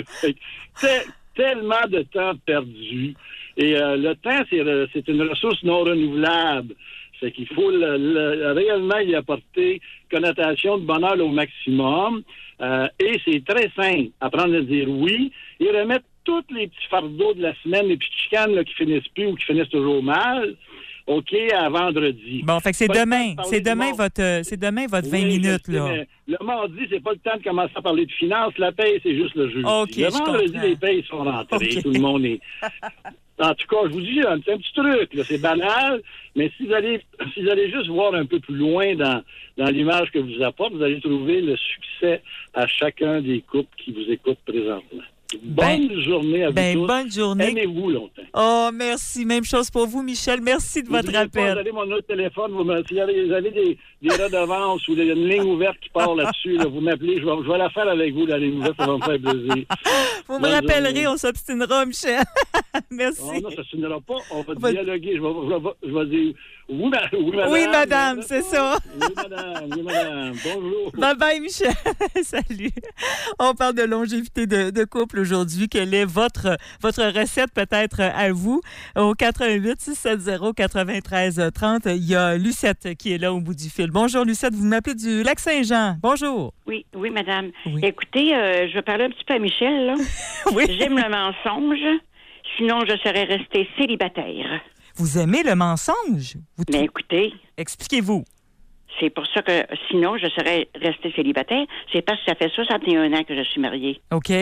Te- tellement de temps perdu. Et euh, le temps, c'est, c'est une ressource non renouvelable. C'est qu'il faut le, le, réellement y apporter connotation de bonheur au maximum. Euh, et c'est très simple. Apprendre à dire oui et remettre tous les petits fardeaux de la semaine, les petites chicanes là, qui finissent plus ou qui finissent toujours mal, OK, à vendredi. Bon, fait que c'est pas demain. De C'est demain, votre, euh, c'est demain votre vingt oui, minutes, sais, là. Le mardi, c'est pas le temps de commencer à parler de finances. La paye, c'est juste le jeudi. OK, le je vendredi, comprends. les payes sont rentrées. OK. Tout le monde est... En tout cas, je vous dis, c'est un petit truc, là, c'est banal, mais si vous allez, si vous allez juste voir un peu plus loin dans, dans l'image que vous apporte, vous allez trouver le succès à chacun des couples qui vous écoutent présentement. Bonne Ben, journée à vous ben, tous. bonne journée. Aimez-vous longtemps. Oh, merci. Même chose pour vous, Michel. Merci de votre N'oubliez pas, appel. Vous avez mon autre téléphone. Vous me, si vous avez, vous avez des, des redevances ou des, une ligne ouverte qui part là-dessus, là, vous m'appelez. Je vais, je vais la faire avec vous, la ligne ouverte. Ça va me faire plaisir. Vous me Bonne rappellerez, journée. on s'obstinera, Michel. Merci. Oh, non, ça ne s'obstinera pas. On va On va- dialoguer. Je vais, je vais, je vais dire oui, ma- oui, madame. Oui, madame, c'est ça. Oui, madame. Oui, madame. Bonjour. Bye bye, Michel. Salut. On parle de longévité de, de couple aujourd'hui. Quelle est votre, votre recette peut-être à vous? Au quatre un huit, six sept zéro, neuf trois trois zéro, il y a Lucette qui est là au bout du fil. Bonjour, Lucette. Vous m'appelez du Lac-Saint-Jean. Bonjour. Oui, oui, madame. Oui. Écoutez, euh, je vais parler un petit peu à Michel, là. Oui. J'aime le mensonge, sinon je serais restée célibataire. Vous aimez le mensonge? Vous Mais écoutez, Expliquez-vous. c'est pour ça que sinon je serais restée célibataire. C'est parce que ça fait soixante et un ans que je suis mariée. OK.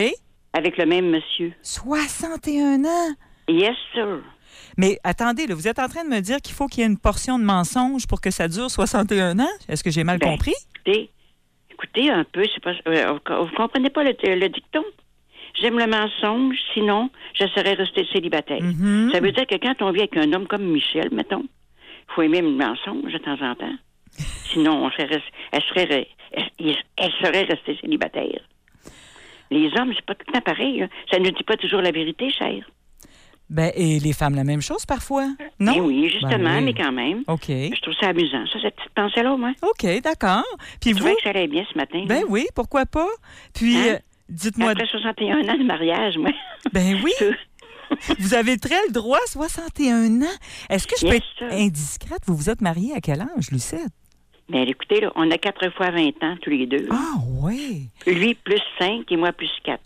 avec le même monsieur. soixante et un ans? Yes, sir. Mais attendez, là, vous êtes en train de me dire qu'il faut qu'il y ait une portion de mensonge pour que ça dure soixante et un ans? Est-ce que j'ai mal Ben, compris? Écoutez, écoutez un peu, c'est pas, euh, vous, vous comprenez pas le, le dicton? J'aime le mensonge, sinon je serais resté célibataire. Mm-hmm. Ça veut dire que quand on vit avec un homme comme Michel, mettons, il faut aimer le mensonge de temps en temps. Sinon, on serait, elle, serait, elle, elle serait restée célibataire. Les hommes, c'est pas tout le temps pareil. Hein. Ça ne dit pas toujours la vérité, cher. Ben, et les femmes, la même chose parfois? Non? Eh oui, justement, Ben oui. mais quand même. OK. Je trouve ça amusant, ça, cette petite pensée-là, moi. OK, d'accord. Puis je vous? trouvais que ça allait bien ce matin. Ben là. oui, pourquoi pas? Puis, Hein? euh, dites-moi... Après soixante et un ans de mariage, moi. Ben oui. Vous avez très le droit, soixante et un ans. Est-ce que je peux Yes, être sir. indiscrète? Vous vous êtes mariée à quel âge, Lucette? Ben écoutez, là, on a quatre fois vingt ans, tous les deux. Ah oui. Lui, plus cinq et moi, plus quatre.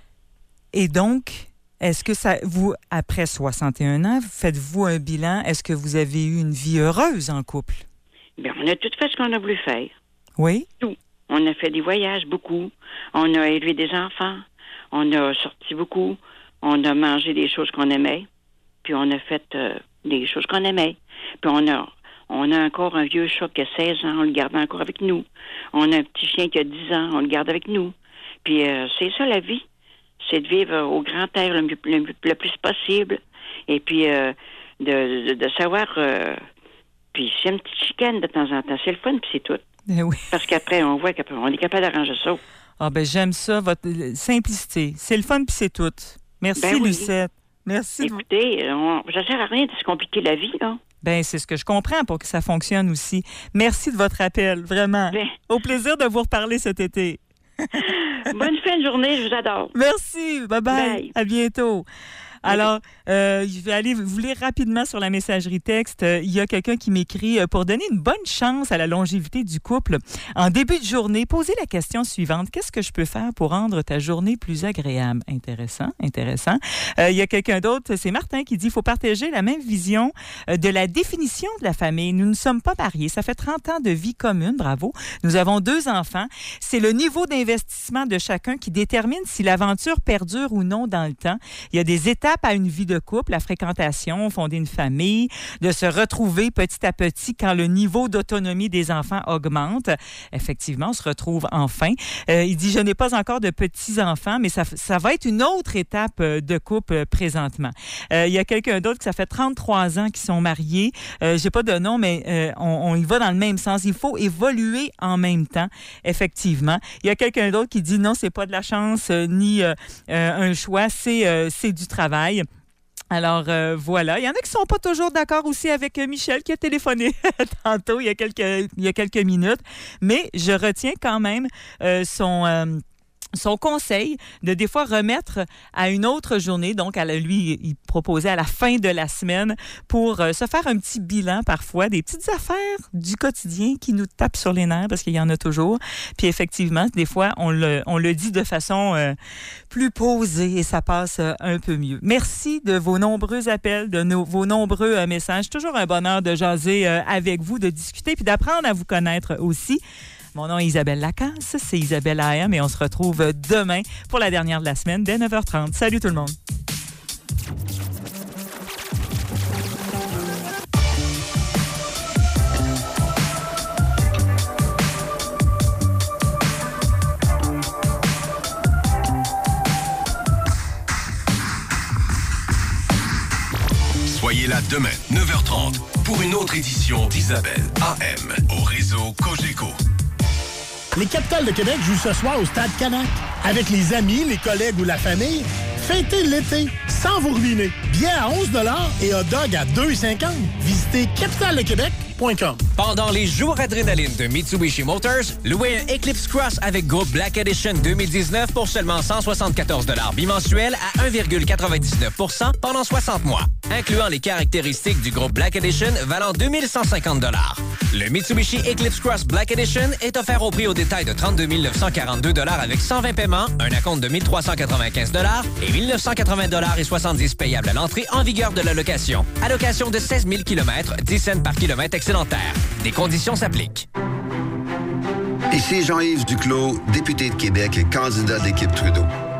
Et donc, est-ce que ça, vous, après soixante et un ans, faites-vous un bilan? Est-ce que vous avez eu une vie heureuse en couple? Ben, on a tout fait ce qu'on a voulu faire. Oui? Tout. On a fait des voyages, beaucoup. On a élevé des enfants. On a sorti beaucoup. On a mangé des choses qu'on aimait. Puis on a fait euh, des choses qu'on aimait. Puis on a, on a encore un vieux chat qui a seize ans. On le garde encore avec nous. On a un petit chien qui a dix ans. On le garde avec nous. Puis euh, c'est ça, la vie. C'est de vivre au grand air le, mieux- le, le plus possible. Et puis euh, de, de, de savoir... Euh, puis c'est une petite chicane de temps en temps. C'est le fun, puis c'est tout. Ben oui. Parce qu'après, on voit qu'on est capable d'arranger ça. Ah ben j'aime ça, votre euh, simplicité. C'est le fun puis c'est tout. Merci, Ben oui. Lucette. Merci. de- Écoutez, on, ça sert à rien de se compliquer la vie, là. Ben c'est ce que je comprends pour que ça fonctionne aussi. Merci de votre appel, vraiment. Ben. Au plaisir de vous reparler cet été. Bonne fin de journée, je vous adore. Merci. Bye bye. Bye. À bientôt. Alors, euh, je vais aller vous lire rapidement sur la messagerie texte. Euh, il y a quelqu'un qui m'écrit euh, pour donner une bonne chance à la longévité du couple. En début de journée, posez la question suivante. Qu'est-ce que je peux faire pour rendre ta journée plus agréable? Intéressant, intéressant. Euh, il y a quelqu'un d'autre, c'est Martin, qui dit il faut partager la même vision euh, de la définition de la famille. Nous ne sommes pas mariés. Ça fait trente ans de vie commune, bravo. Nous avons deux enfants. C'est le niveau d'investissement de chacun qui détermine si l'aventure perdure ou non dans le temps. Il y a des étapes à une vie de couple, la fréquentation, fonder une famille, de se retrouver petit à petit quand le niveau d'autonomie des enfants augmente. Effectivement, on se retrouve enfin. Euh, il dit, je n'ai pas encore de petits-enfants, mais ça, ça va être une autre étape euh, de couple euh, présentement. Euh, il y a quelqu'un d'autre qui ça fait trente-trois ans qui sont mariés. Euh, j'ai pas de nom, mais euh, on, on y va dans le même sens. Il faut évoluer en même temps, effectivement. Il y a quelqu'un d'autre qui dit, non, c'est pas de la chance euh, ni euh, euh, un choix, c'est, euh, c'est du travail. Alors, euh, voilà. Il y en a qui sont pas toujours d'accord aussi avec euh, Michel qui a téléphoné tantôt, il y a quelques, il y a quelques minutes. Mais je retiens quand même euh, son... Euh, son conseil de des fois remettre à une autre journée, donc à la, lui, il proposait à la fin de la semaine pour euh, se faire un petit bilan parfois, des petites affaires du quotidien qui nous tapent sur les nerfs parce qu'il y en a toujours. Puis effectivement, des fois, on le, on le dit de façon euh, plus posée et ça passe euh, un peu mieux. Merci de vos nombreux appels, de nos, vos nombreux euh, messages. Toujours un bonheur de jaser euh, avec vous, de discuter puis d'apprendre à vous connaître aussi. Mon nom est Isabelle Lacasse, c'est Isabelle A M et on se retrouve demain pour la dernière de la semaine dès neuf heures trente. Salut tout le monde! Soyez là demain, neuf heures trente, pour une autre édition d'Isabelle A M au réseau Cogeco. Les Capitales de Québec jouent ce soir au Stade Canac. Avec les amis, les collègues ou la famille, fêtez l'été sans vous ruiner. Billets à onze dollars et hot dog à deux cinquante. Visitez capitale de québec point com. Pendant les jours adrénaline de Mitsubishi Motors, louez un Eclipse Cross avec groupe Black Edition deux mille dix-neuf pour seulement cent soixante-quatorze dollars bimensuel à un virgule quatre-vingt-dix-neuf pour cent pendant soixante mois, incluant les caractéristiques du groupe Black Edition valant deux mille cent cinquante dollars. Le Mitsubishi Eclipse Cross Black Edition est offert au prix au détail de trente-deux mille neuf cent quarante-deux dollars avec cent vingt paiements, un acompte de mille trois cent quatre-vingt-quinze dollars et mille neuf cent quatre-vingts dollars et soixante-dix payables à l'entrée en vigueur de la location. Allocation de seize mille kilomètres, dix cents par kilomètre excédentaire. Des conditions s'appliquent. Ici Jean-Yves Duclos, député de Québec et candidat d'équipe Trudeau.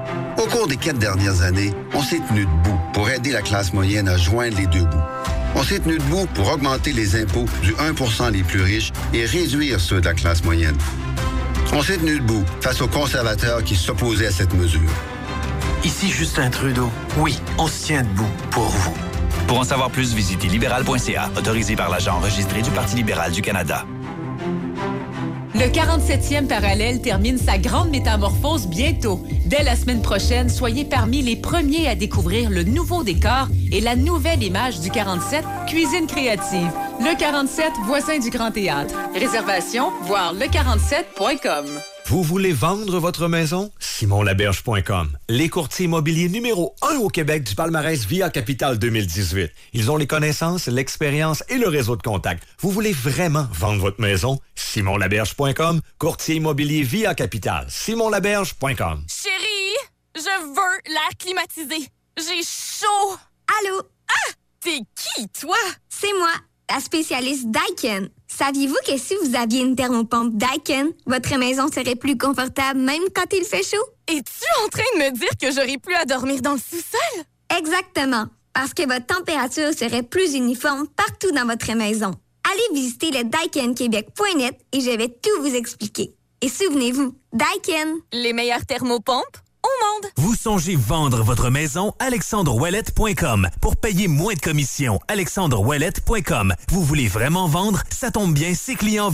Au cours des quatre dernières années, on s'est tenu debout pour aider la classe moyenne à joindre les deux bouts. On s'est tenu debout pour augmenter les impôts du un pour cent les plus riches et réduire ceux de la classe moyenne. On s'est tenu debout face aux conservateurs qui s'opposaient à cette mesure. Ici Justin Trudeau. Oui, on se tient debout pour vous. Pour en savoir plus, visitez libéral point c a, autorisé par l'agent enregistré du Parti libéral du Canada. Le quarante-septième parallèle termine sa grande métamorphose bientôt. Dès la semaine prochaine, soyez parmi les premiers à découvrir le nouveau décor et la nouvelle image du quarante-sept, Cuisine créative. Le quarante-sept, voisin du Grand Théâtre. Réservation, voir le quarante-sept point com. Vous voulez vendre votre maison? Simon Laberge point com. Les courtiers immobiliers numéro un au Québec du palmarès Via Capital deux mille dix-huit. Ils ont les connaissances, l'expérience et le réseau de contacts. Vous voulez vraiment vendre votre maison? Simon Laberge point com. Courtier immobilier Via Capital. Simon Laberge point com. Chérie, je veux l'air climatisé. J'ai chaud. Allô? Ah! T'es qui, toi? C'est moi, la spécialiste Daikin. Saviez-vous que si vous aviez une thermopompe Daikin, votre maison serait plus confortable même quand il fait chaud? Es-tu en train de me dire que j'aurai plus à dormir dans le sous-sol? Exactement, parce que votre température serait plus uniforme partout dans votre maison. Allez visiter le daikin québec point net et je vais tout vous expliquer. Et souvenez-vous, Daikin, les meilleures thermopompes au monde. Vous songez vendre votre maison? alexandre ouellette point com. Pour payer moins de commissions, alexandre ouellette point com. Vous voulez vraiment vendre? Ça tombe bien, ses clients